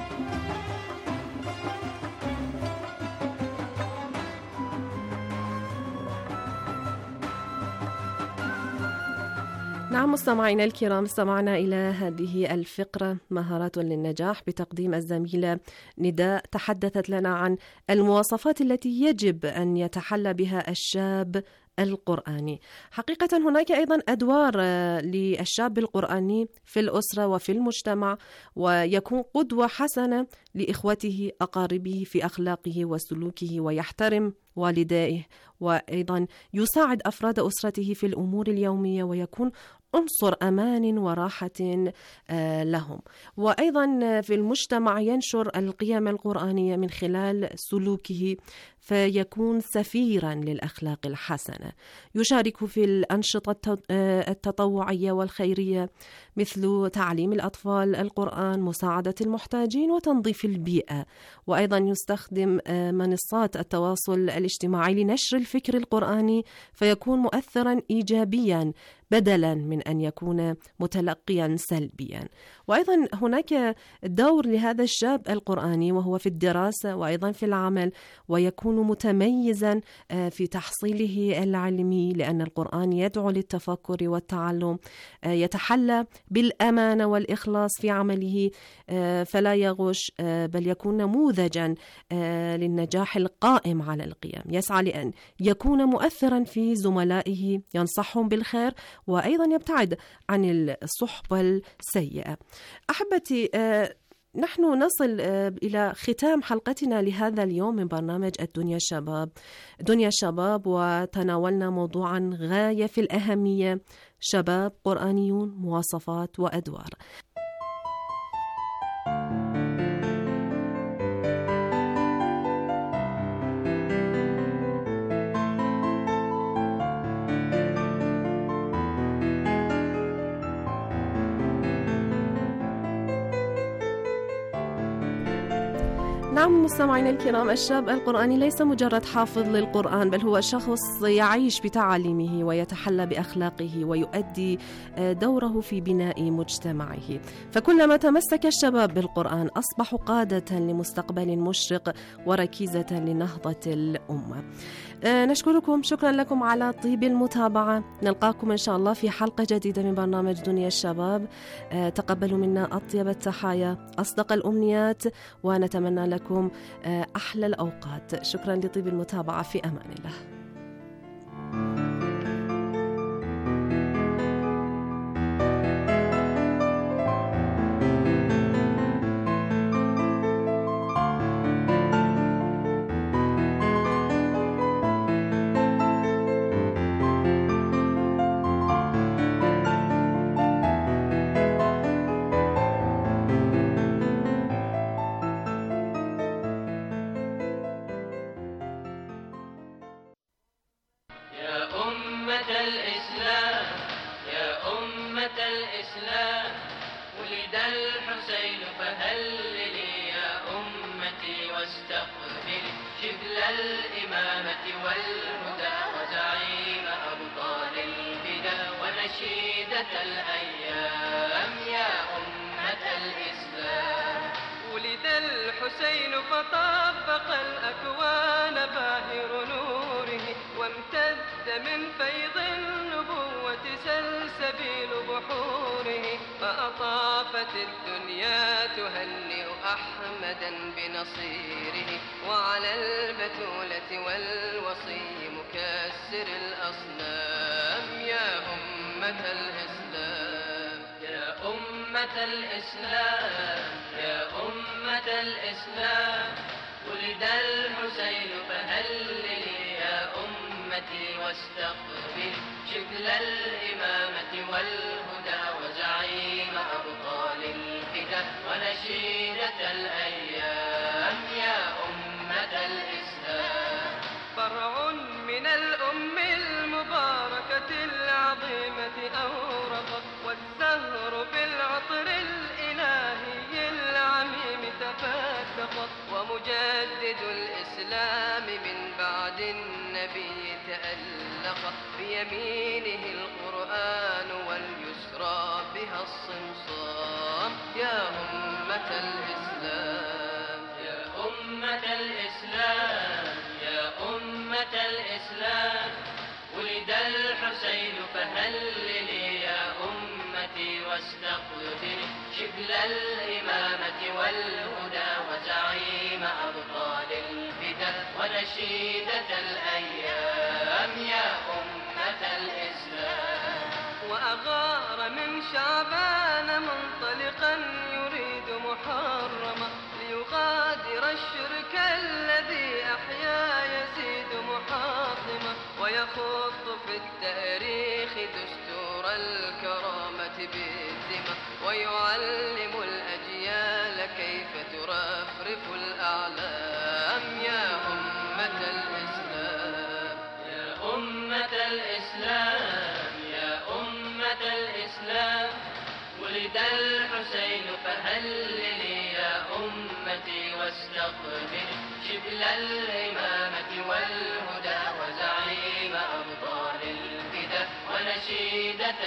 نعم مستمعينا الكرام، استمعنا إلى هذه الفقرة مهارات للنجاح بتقديم الزميلة نداء، تحدثت لنا عن المواصفات التي يجب أن يتحلى بها الشاب القرآني. حقيقة هناك أيضا أدوار للشاب القرآني في الأسرة وفي المجتمع، ويكون قدوة حسنة لإخوته أقاربه في أخلاقه وسلوكه، ويحترم والديه، وأيضا يساعد أفراد أسرته في الأمور اليومية، ويكون عنصر أمان وراحة لهم. وأيضا في المجتمع ينشر القيم القرآنية من خلال سلوكه، فيكون سفيرا للأخلاق الحسنة. يشارك في الأنشطة التطوعية والخيرية مثل تعليم الأطفال القرآن، مساعدة المحتاجين، وتنظيف البيئة. وأيضا يستخدم منصات التواصل الاجتماعي لنشر الفكر القرآني، فيكون مؤثرا إيجابيا بدلا من أن يكون متلقيا سلبيا. وأيضا هناك دور لهذا الشاب القرآني وهو في الدراسة وأيضا في العمل، ويكون متميزا في تحصيله العلمي، لأن القرآن يدعو للتفكر والتعلم. يتحلى بالأمانة والإخلاص في عمله، فلا يغش، بل يكون نموذجا للنجاح القائم على القيم. يسعى لأن يكون مؤثرا في زملائه، ينصحهم بالخير، وأيضا يبتعد عن الصحبة السيئة. أحبتي، نحن نصل إلى ختام حلقتنا لهذا اليوم من برنامج الدنيا شباب دنيا شباب، وتناولنا موضوعا غاية في الأهمية: شباب قرآنيون، مواصفات وأدوار. نعم مستمعينا الكرام، الشاب القرآني ليس مجرد حافظ للقرآن، بل هو شخص يعيش بتعاليمه ويتحلى بأخلاقه ويؤدي دوره في بناء مجتمعه. فكلما تمسك الشباب بالقرآن أصبحوا قادة لمستقبل مشرق وركيزة لنهضة الأمة. نشكركم، شكرا لكم على طيب المتابعة. نلقاكم إن شاء الله في حلقة جديدة من برنامج دنيا الشباب. تقبلوا منا أطيب التحايا، أصدق الأمنيات، ونتمنى لكم أحلى الأوقات. شكرا لطيب المتابعة، في أمان الله. الحسين فطبق الأكوان باهر نوره، وامتد من فيض النبوة سلسبيل بحوره، فأطافت الدنيا تهنئ أحمدا بنصيره، وعلى البتولة والوصي مكسر الأصنام. يا أمة الإسلام، يا أمة الإسلام، يا أمة الإسلام، ولد الحسين فهللي يا أمتي واستقبل شبل الإمامة والهدى وزعيم أبطال الفدا ونشيدة الأيام. يا أمة الإسلام، فرع من الأم المباركة العظيمة أورق، والزهر بالعطر الإلهي العميم تفتق، ومجدد الإسلام من بعد النبي تألق، بيمينه القرآن واليسرى بها الصمصام. يا أمة الإسلام، يا أمة الإسلام، يا أمة الإسلام، ولد الحسين فهللي يا أمتي واستقبل شبل الإمامة والهدى وزعيم أبطال الفدا ونشيدة الأيام. يا أمة الإسلام، وأغار من شعبان منطلقا يريد محرما، ليغادر الشرك الذي أحيا يزيد محاطما، ويخط في التاريخ دستور الكرامة بالدماء، ويعلم الأجيال كيف ترفرف الأعلام. يا أمة الإسلام، يا أمة الإسلام، يا أمة الإسلام، ولد الحسين فهللي يا أمتي واستقبل شبل الإمامة والهدى وزعيم أبطال الفدا ونشيدة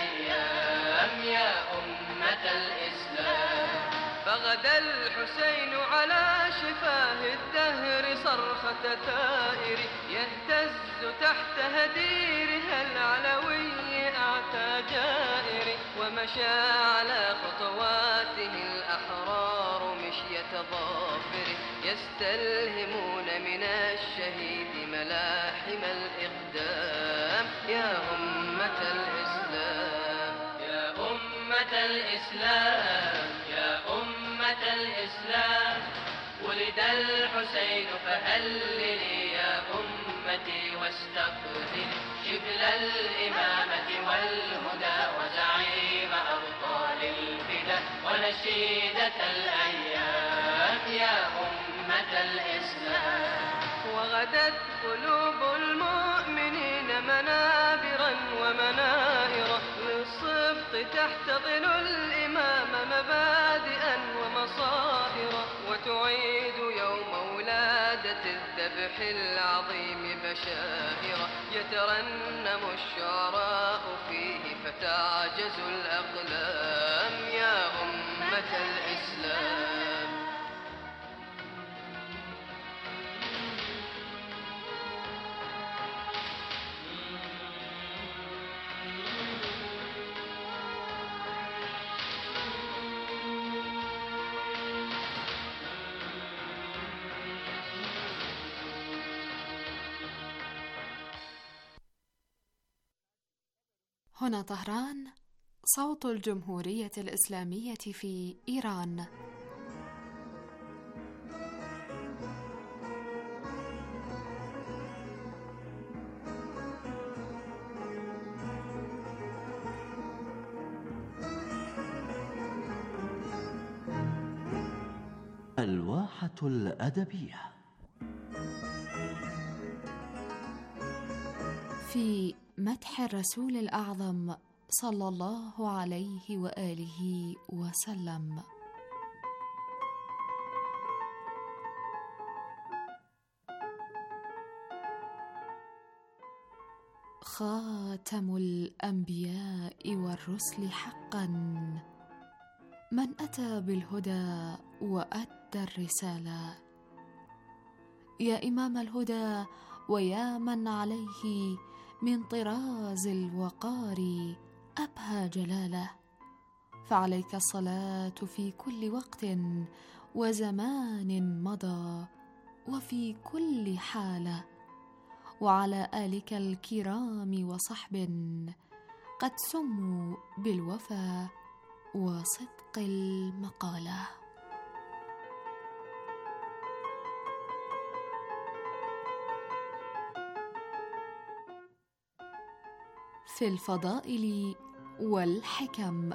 الأيام. يا أمة الإسلام، فغدا الحسين على شفاه الدهر صرخة ثائر، يهتز تحت هديرها العلوي أعتى جائر، ومشى على خطواته الأحرار مشية ظافر، يستلهمون من الشهيد ملاحم الإقدام. يا أمة الإسلام، يا أمة الإسلام، يا أمة أمة الإسلام ولد الحسين فهللي يا أمتي واستقبلي شبل الإمامة والهدى وزعيم أبطال الفدا ونشيدة الأيام يا أمة الإسلام. وغدت قلوب المؤمنين منابرا ومنائرا للصدق تحتضن الإمام مبادئا ومصائرا وتعيد يوم ولادة الذبح العظيم بشائرا يترنم الشعراء فيه فتعجز الأقلام يا أمة الإسلام. هنا طهران، صوت الجمهورية الإسلامية في إيران. الواحة الأدبية. في مدح الرسول الأعظم صلى الله عليه وآله وسلم. خاتم الأنبياء والرسل حقا من أتى بالهدى وأدى الرسالة. يا إمام الهدى ويا من عليه من طراز الوقار أبهى جلاله، فعليك الصلاة في كل وقت وزمان مضى وفي كل حالة، وعلى آلك الكرام وصحب قد سموا بالوفا وصدق المقالة. في الفضائل والحكم.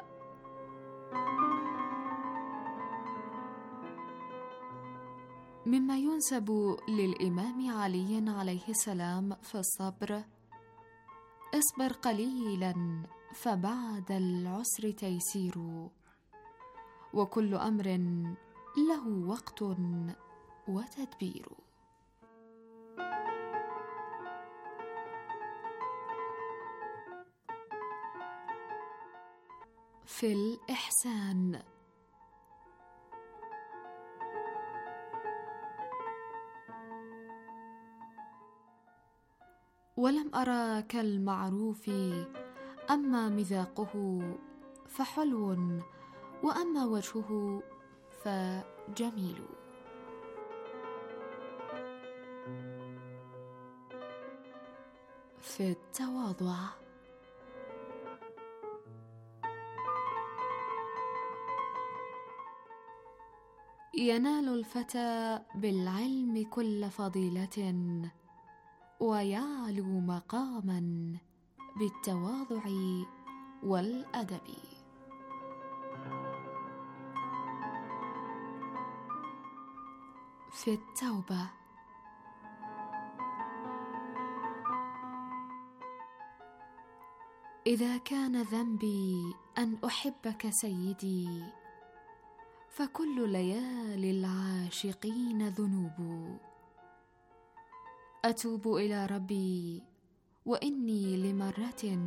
مما ينسب للإمام علي عليه السلام في الصبر: اصبر قليلا فبعد العسر تيسير، وكل أمر له وقت وتدبير. في الإحسان. ولم أرى كالمعروف أما مذاقه فحلو وأما وجهه فجميل. في التواضع. ينال الفتى بالعلم كل فضيلة ويعلو مقاما بالتواضع والأدب. في التوبة. إذا كان ذنبي أن أحبك سيدي، فكل ليالي العاشقين ذنوب. أتوب إلى ربي وإني لمرة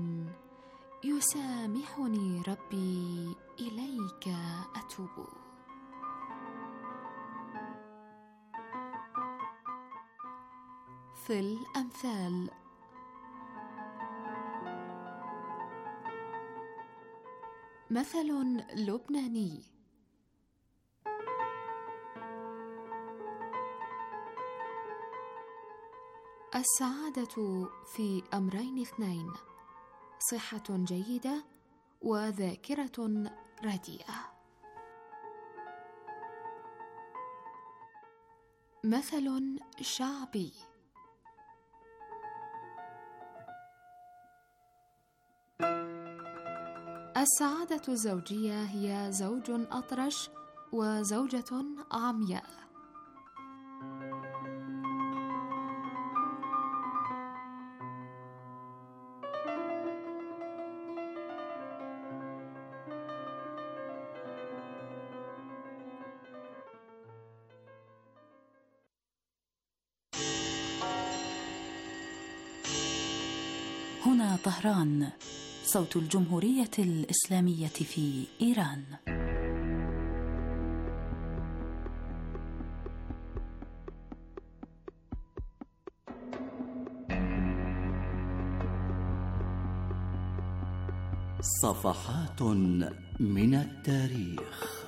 يسامحني ربي إليك أتوب. في الأمثال. مثل لبناني: السعادة في أمرين اثنين: صحة جيدة وذاكرة رديئة. مثل شعبي. السعادة الزوجية هي زوج أطرش وزوجة عمياء. هنا طهران، صوت الجمهورية الإسلامية في إيران. صفحات من التاريخ.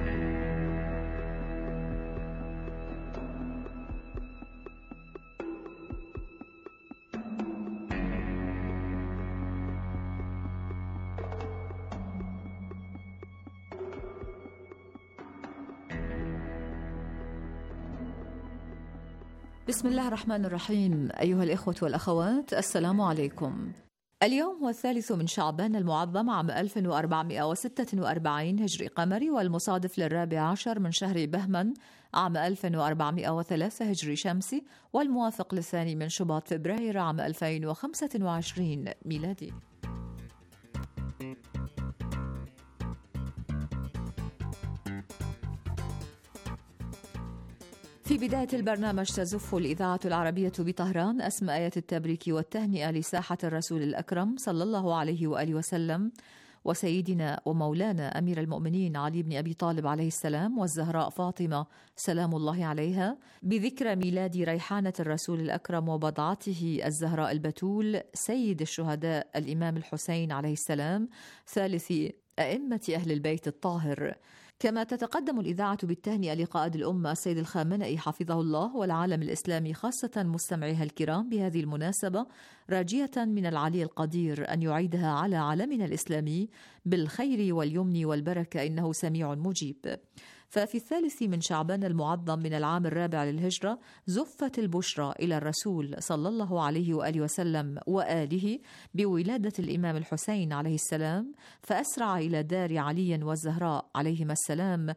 بسم الله الرحمن الرحيم. أيها الإخوة والأخوات، السلام عليكم. اليوم هو الثالث من شعبان المعظم عام ألف وأربعمائة وستة وأربعين هجري قمري، والمصادف للرابع عشر من شهر بهمن عام ألف وأربعمائة وثلاثة هجري شمسي، والموافق للثاني من شباط فبراير عام ألفين وخمسة وعشرين ميلادي. في بداية البرنامج تزف الإذاعة العربية بطهران أسماء آيات التبريك والتهنئة لساحة الرسول الأكرم صلى الله عليه وآله وسلم وسيدنا ومولانا أمير المؤمنين علي بن أبي طالب عليه السلام والزهراء فاطمة سلام الله عليها، بذكرى ميلاد ريحانة الرسول الأكرم وبضعته الزهراء البتول سيد الشهداء الإمام الحسين عليه السلام ثالث أئمة أهل البيت الطاهر. كما تتقدم الإذاعة بالتهنئة لقائد الأمة السيد الخامنئي حفظه الله والعالم الإسلامي خاصة مستمعيها الكرام بهذه المناسبة، راجية من العلي القدير أن يعيدها على عالمنا الإسلامي بالخير واليمن والبركة، إنه سميع مجيب. ففي الثالث من شعبان المعظم من العام الرابع للهجرة زفت البشرى إلى الرسول صلى الله عليه وآله وسلم وآله بولادة الإمام الحسين عليه السلام، فأسرع إلى دار علي والزهراء عليهما السلام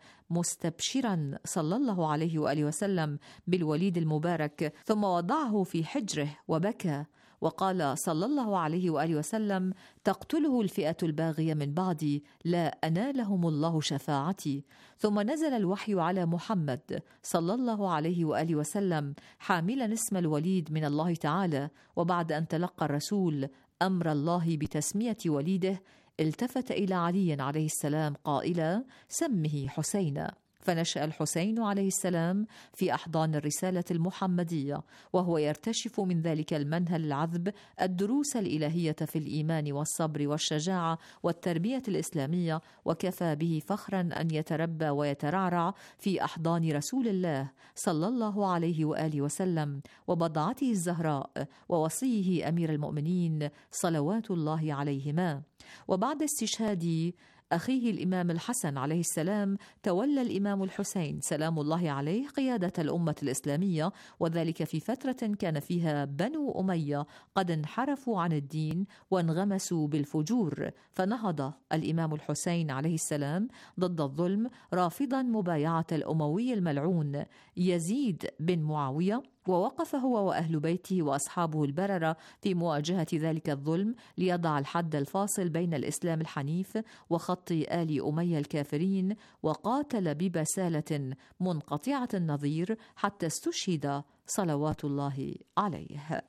مستبشرا صلى الله عليه وآله وسلم بالوليد المبارك، ثم وضعه في حجره وبكى وقال صلى الله عليه وآله وسلم: تقتله الفئة الباغية من بعدي، لا أنالهم الله شفاعتي. ثم نزل الوحي على محمد صلى الله عليه وآله وسلم حاملا اسم الوليد من الله تعالى، وبعد أن تلقى الرسول أمر الله بتسمية وليده التفت إلى علي عليه السلام قائلا: سمه حسينا. فنشأ الحسين عليه السلام في أحضان الرسالة المحمدية، وهو يرتشف من ذلك المنهل العذب الدروس الإلهية في الإيمان والصبر والشجاعة والتربية الإسلامية، وكفى به فخرا أن يتربى ويترعرع في أحضان رسول الله صلى الله عليه وآله وسلم وبضعته الزهراء ووصيه أمير المؤمنين صلوات الله عليهما. وبعد استشهاد أخيه الإمام الحسن عليه السلام تولى الإمام الحسين سلام الله عليه قيادة الأمة الإسلامية، وذلك في فترة كان فيها بنو أمية قد انحرفوا عن الدين وانغمسوا بالفجور، فنهض الإمام الحسين عليه السلام ضد الظلم رافضا مبايعة الأموي الملعون يزيد بن معاوية، ووقف هو وأهل بيته وأصحابه البررة في مواجهة ذلك الظلم ليضع الحد الفاصل بين الإسلام الحنيف وخط آل أمية الكافرين، وقاتل ببسالة منقطعة النظير حتى استشهد صلوات الله عليه.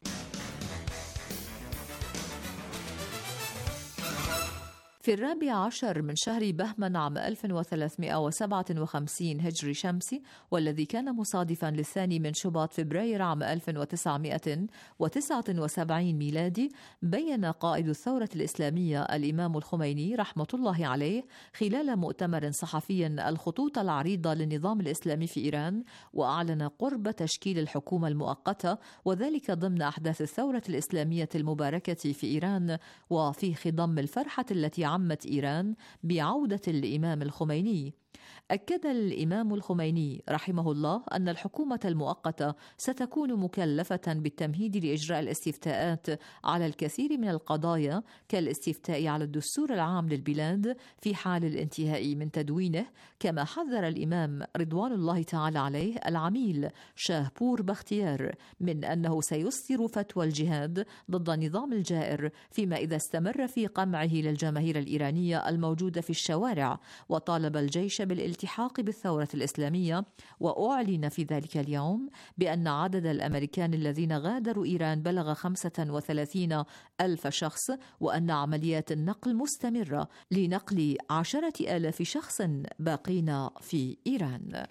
في الرابع عشر من شهر بهمن عام ألف وثلاثمائة وسبعة وخمسين هجري شمسي، والذي كان مصادفا للثاني من شباط فبراير عام ألف وتسعمائة وتسعة وسبعين ميلادي، بين قائد الثورة الإسلامية الإمام الخميني رحمة الله عليه خلال مؤتمر صحفي الخطوط العريضة للنظام الإسلامي في إيران، وأعلن قرب تشكيل الحكومة المؤقتة، وذلك ضمن أحداث الثورة الإسلامية المباركة في إيران، وفي خضم الفرحة التي عمت إيران بعودة الإمام الخميني. أكد الإمام الخميني رحمه الله أن الحكومة المؤقتة ستكون مكلفة بالتمهيد لإجراء الاستفتاءات على الكثير من القضايا كالاستفتاء على الدستور العام للبلاد في حال الانتهاء من تدوينه. كما حذر الإمام رضوان الله تعالى عليه العميل شاهبور بختيار من أنه سيصدر فتوى الجهاد ضد النظام الجائر فيما إذا استمر في قمعه للجماهير الإيرانية الموجودة في الشوارع، وطالب الجيش بالالتحاق بالثورة الإسلامية. وأعلن في ذلك اليوم بأن عدد الأمريكان الذين غادروا إيران بلغ خمسة وثلاثين ألف شخص، وأن عمليات النقل مستمرة لنقل عشرة آلاف شخص باقين في إيران.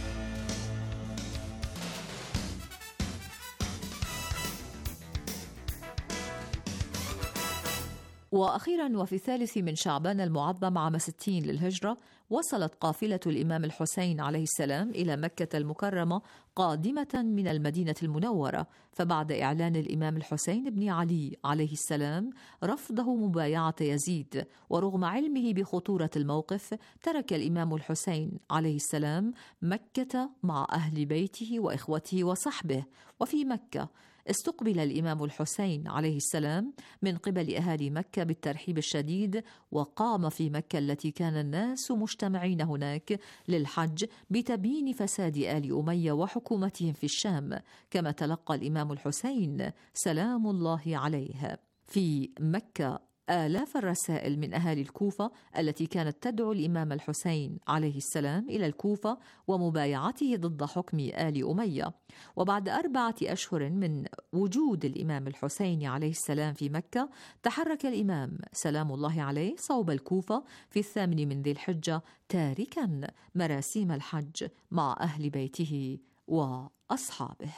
وأخيرا وفي الثالث من شعبان المعظم عام ستين للهجرة وصلت قافلة الإمام الحسين عليه السلام إلى مكة المكرمة قادمة من المدينة المنورة. فبعد إعلان الإمام الحسين بن علي عليه السلام رفضه مبايعة يزيد ورغم علمه بخطورة الموقف، ترك الإمام الحسين عليه السلام مكة مع أهل بيته وإخوته وصحبه. وفي مكة استقبل الإمام الحسين عليه السلام من قبل أهالي مكة بالترحيب الشديد، وقام في مكة التي كان الناس مجتمعين هناك للحج بتبيين فساد آل أمية وحكومتهم في الشام. كما تلقى الإمام الحسين سلام الله عليه في مكة آلاف الرسائل من أهالي الكوفة التي كانت تدعو الإمام الحسين عليه السلام إلى الكوفة ومبايعته ضد حكم آل أمية. وبعد أربعة أشهر من وجود الإمام الحسين عليه السلام في مكة، تحرك الإمام سلام الله عليه صوب الكوفة في الثامن من ذي الحجة تاركا مراسيم الحج مع أهل بيته وأصحابه.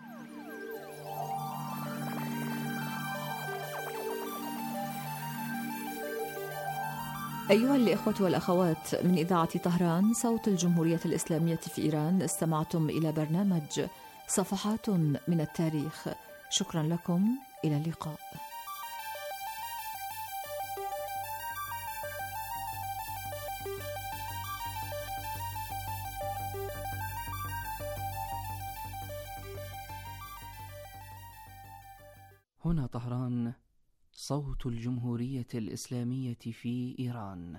أيها الإخوة والأخوات من إذاعة طهران صوت الجمهورية الإسلامية في إيران، استمعتم إلى برنامج صفحات من التاريخ. شكرا لكم، إلى اللقاء. هنا طهران صوت الجمهورية الإسلامية في إيران.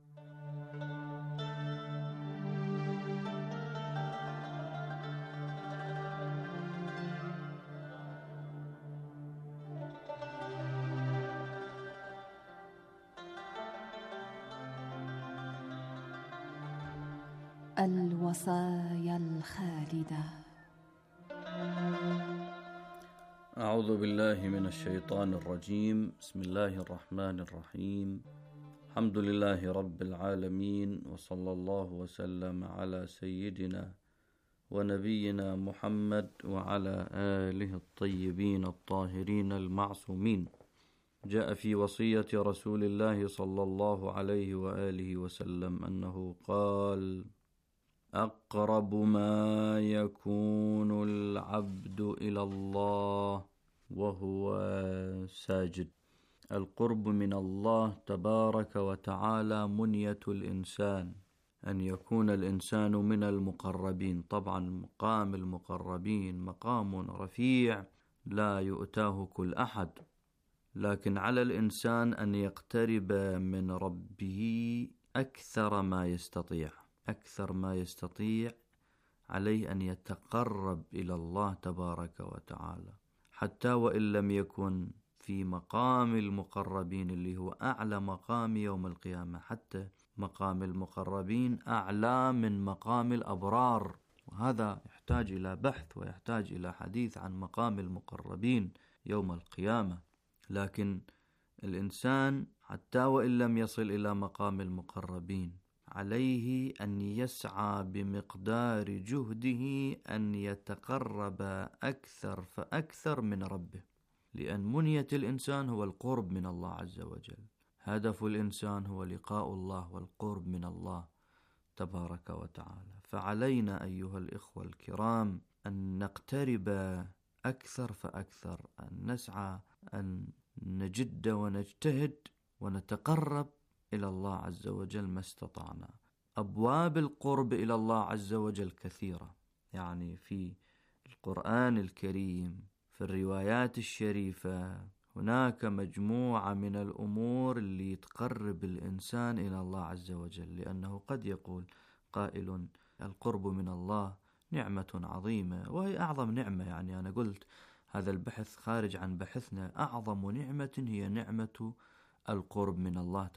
الوصايا الخالدة. أعوذ بالله من الشيطان الرجيم. بسم الله الرحمن الرحيم. الحمد لله رب العالمين، وصلى الله وسلم على سيدنا ونبينا محمد وعلى آله الطيبين الطاهرين المعصومين. جاء في وصية رسول الله صلى الله عليه وآله وسلم أنه قال: أقرب ما يكون العبد إلى الله وهو ساجد. القرب من الله تبارك وتعالى منية الإنسان، أن يكون الإنسان من المقربين. طبعا مقام المقربين مقام رفيع لا يؤتاه كل أحد، لكن على الإنسان أن يقترب من ربه أكثر ما يستطيع أكثر ما يستطيع عليه أن يتقرب إلى الله تبارك وتعالى، حتى وإن لم يكن في مقام المقربين اللي هو أعلى مقام يوم القيامة. حتى مقام المقربين أعلى من مقام الأبرار، وهذا يحتاج إلى بحث ويحتاج إلى حديث عن مقام المقربين يوم القيامة. لكن الإنسان حتى وإن لم يصل إلى مقام المقربين عليه أن يسعى بمقدار جهده أن يتقرب أكثر فأكثر من ربه، لأن منية الإنسان هو القرب من الله عز وجل. هدف الإنسان هو لقاء الله والقرب من الله تبارك وتعالى. فعلينا أيها الإخوة الكرام أن نقترب أكثر فأكثر، أن نسعى أن نجد ونجتهد ونتقرب إلى الله عز وجل ما استطعنا. أبواب القرب إلى الله عز وجل كثيرة، يعني في القرآن الكريم في الروايات الشريفة هناك مجموعة من الأمور اللي تقرب الإنسان إلى الله عز وجل، لأنه قد يقول قائل القرب من الله نعمة عظيمة، وهي أعظم نعمة. يعني أنا قلت هذا البحث خارج عن بحثنا، أعظم نعمة هي نعمة القرب من الله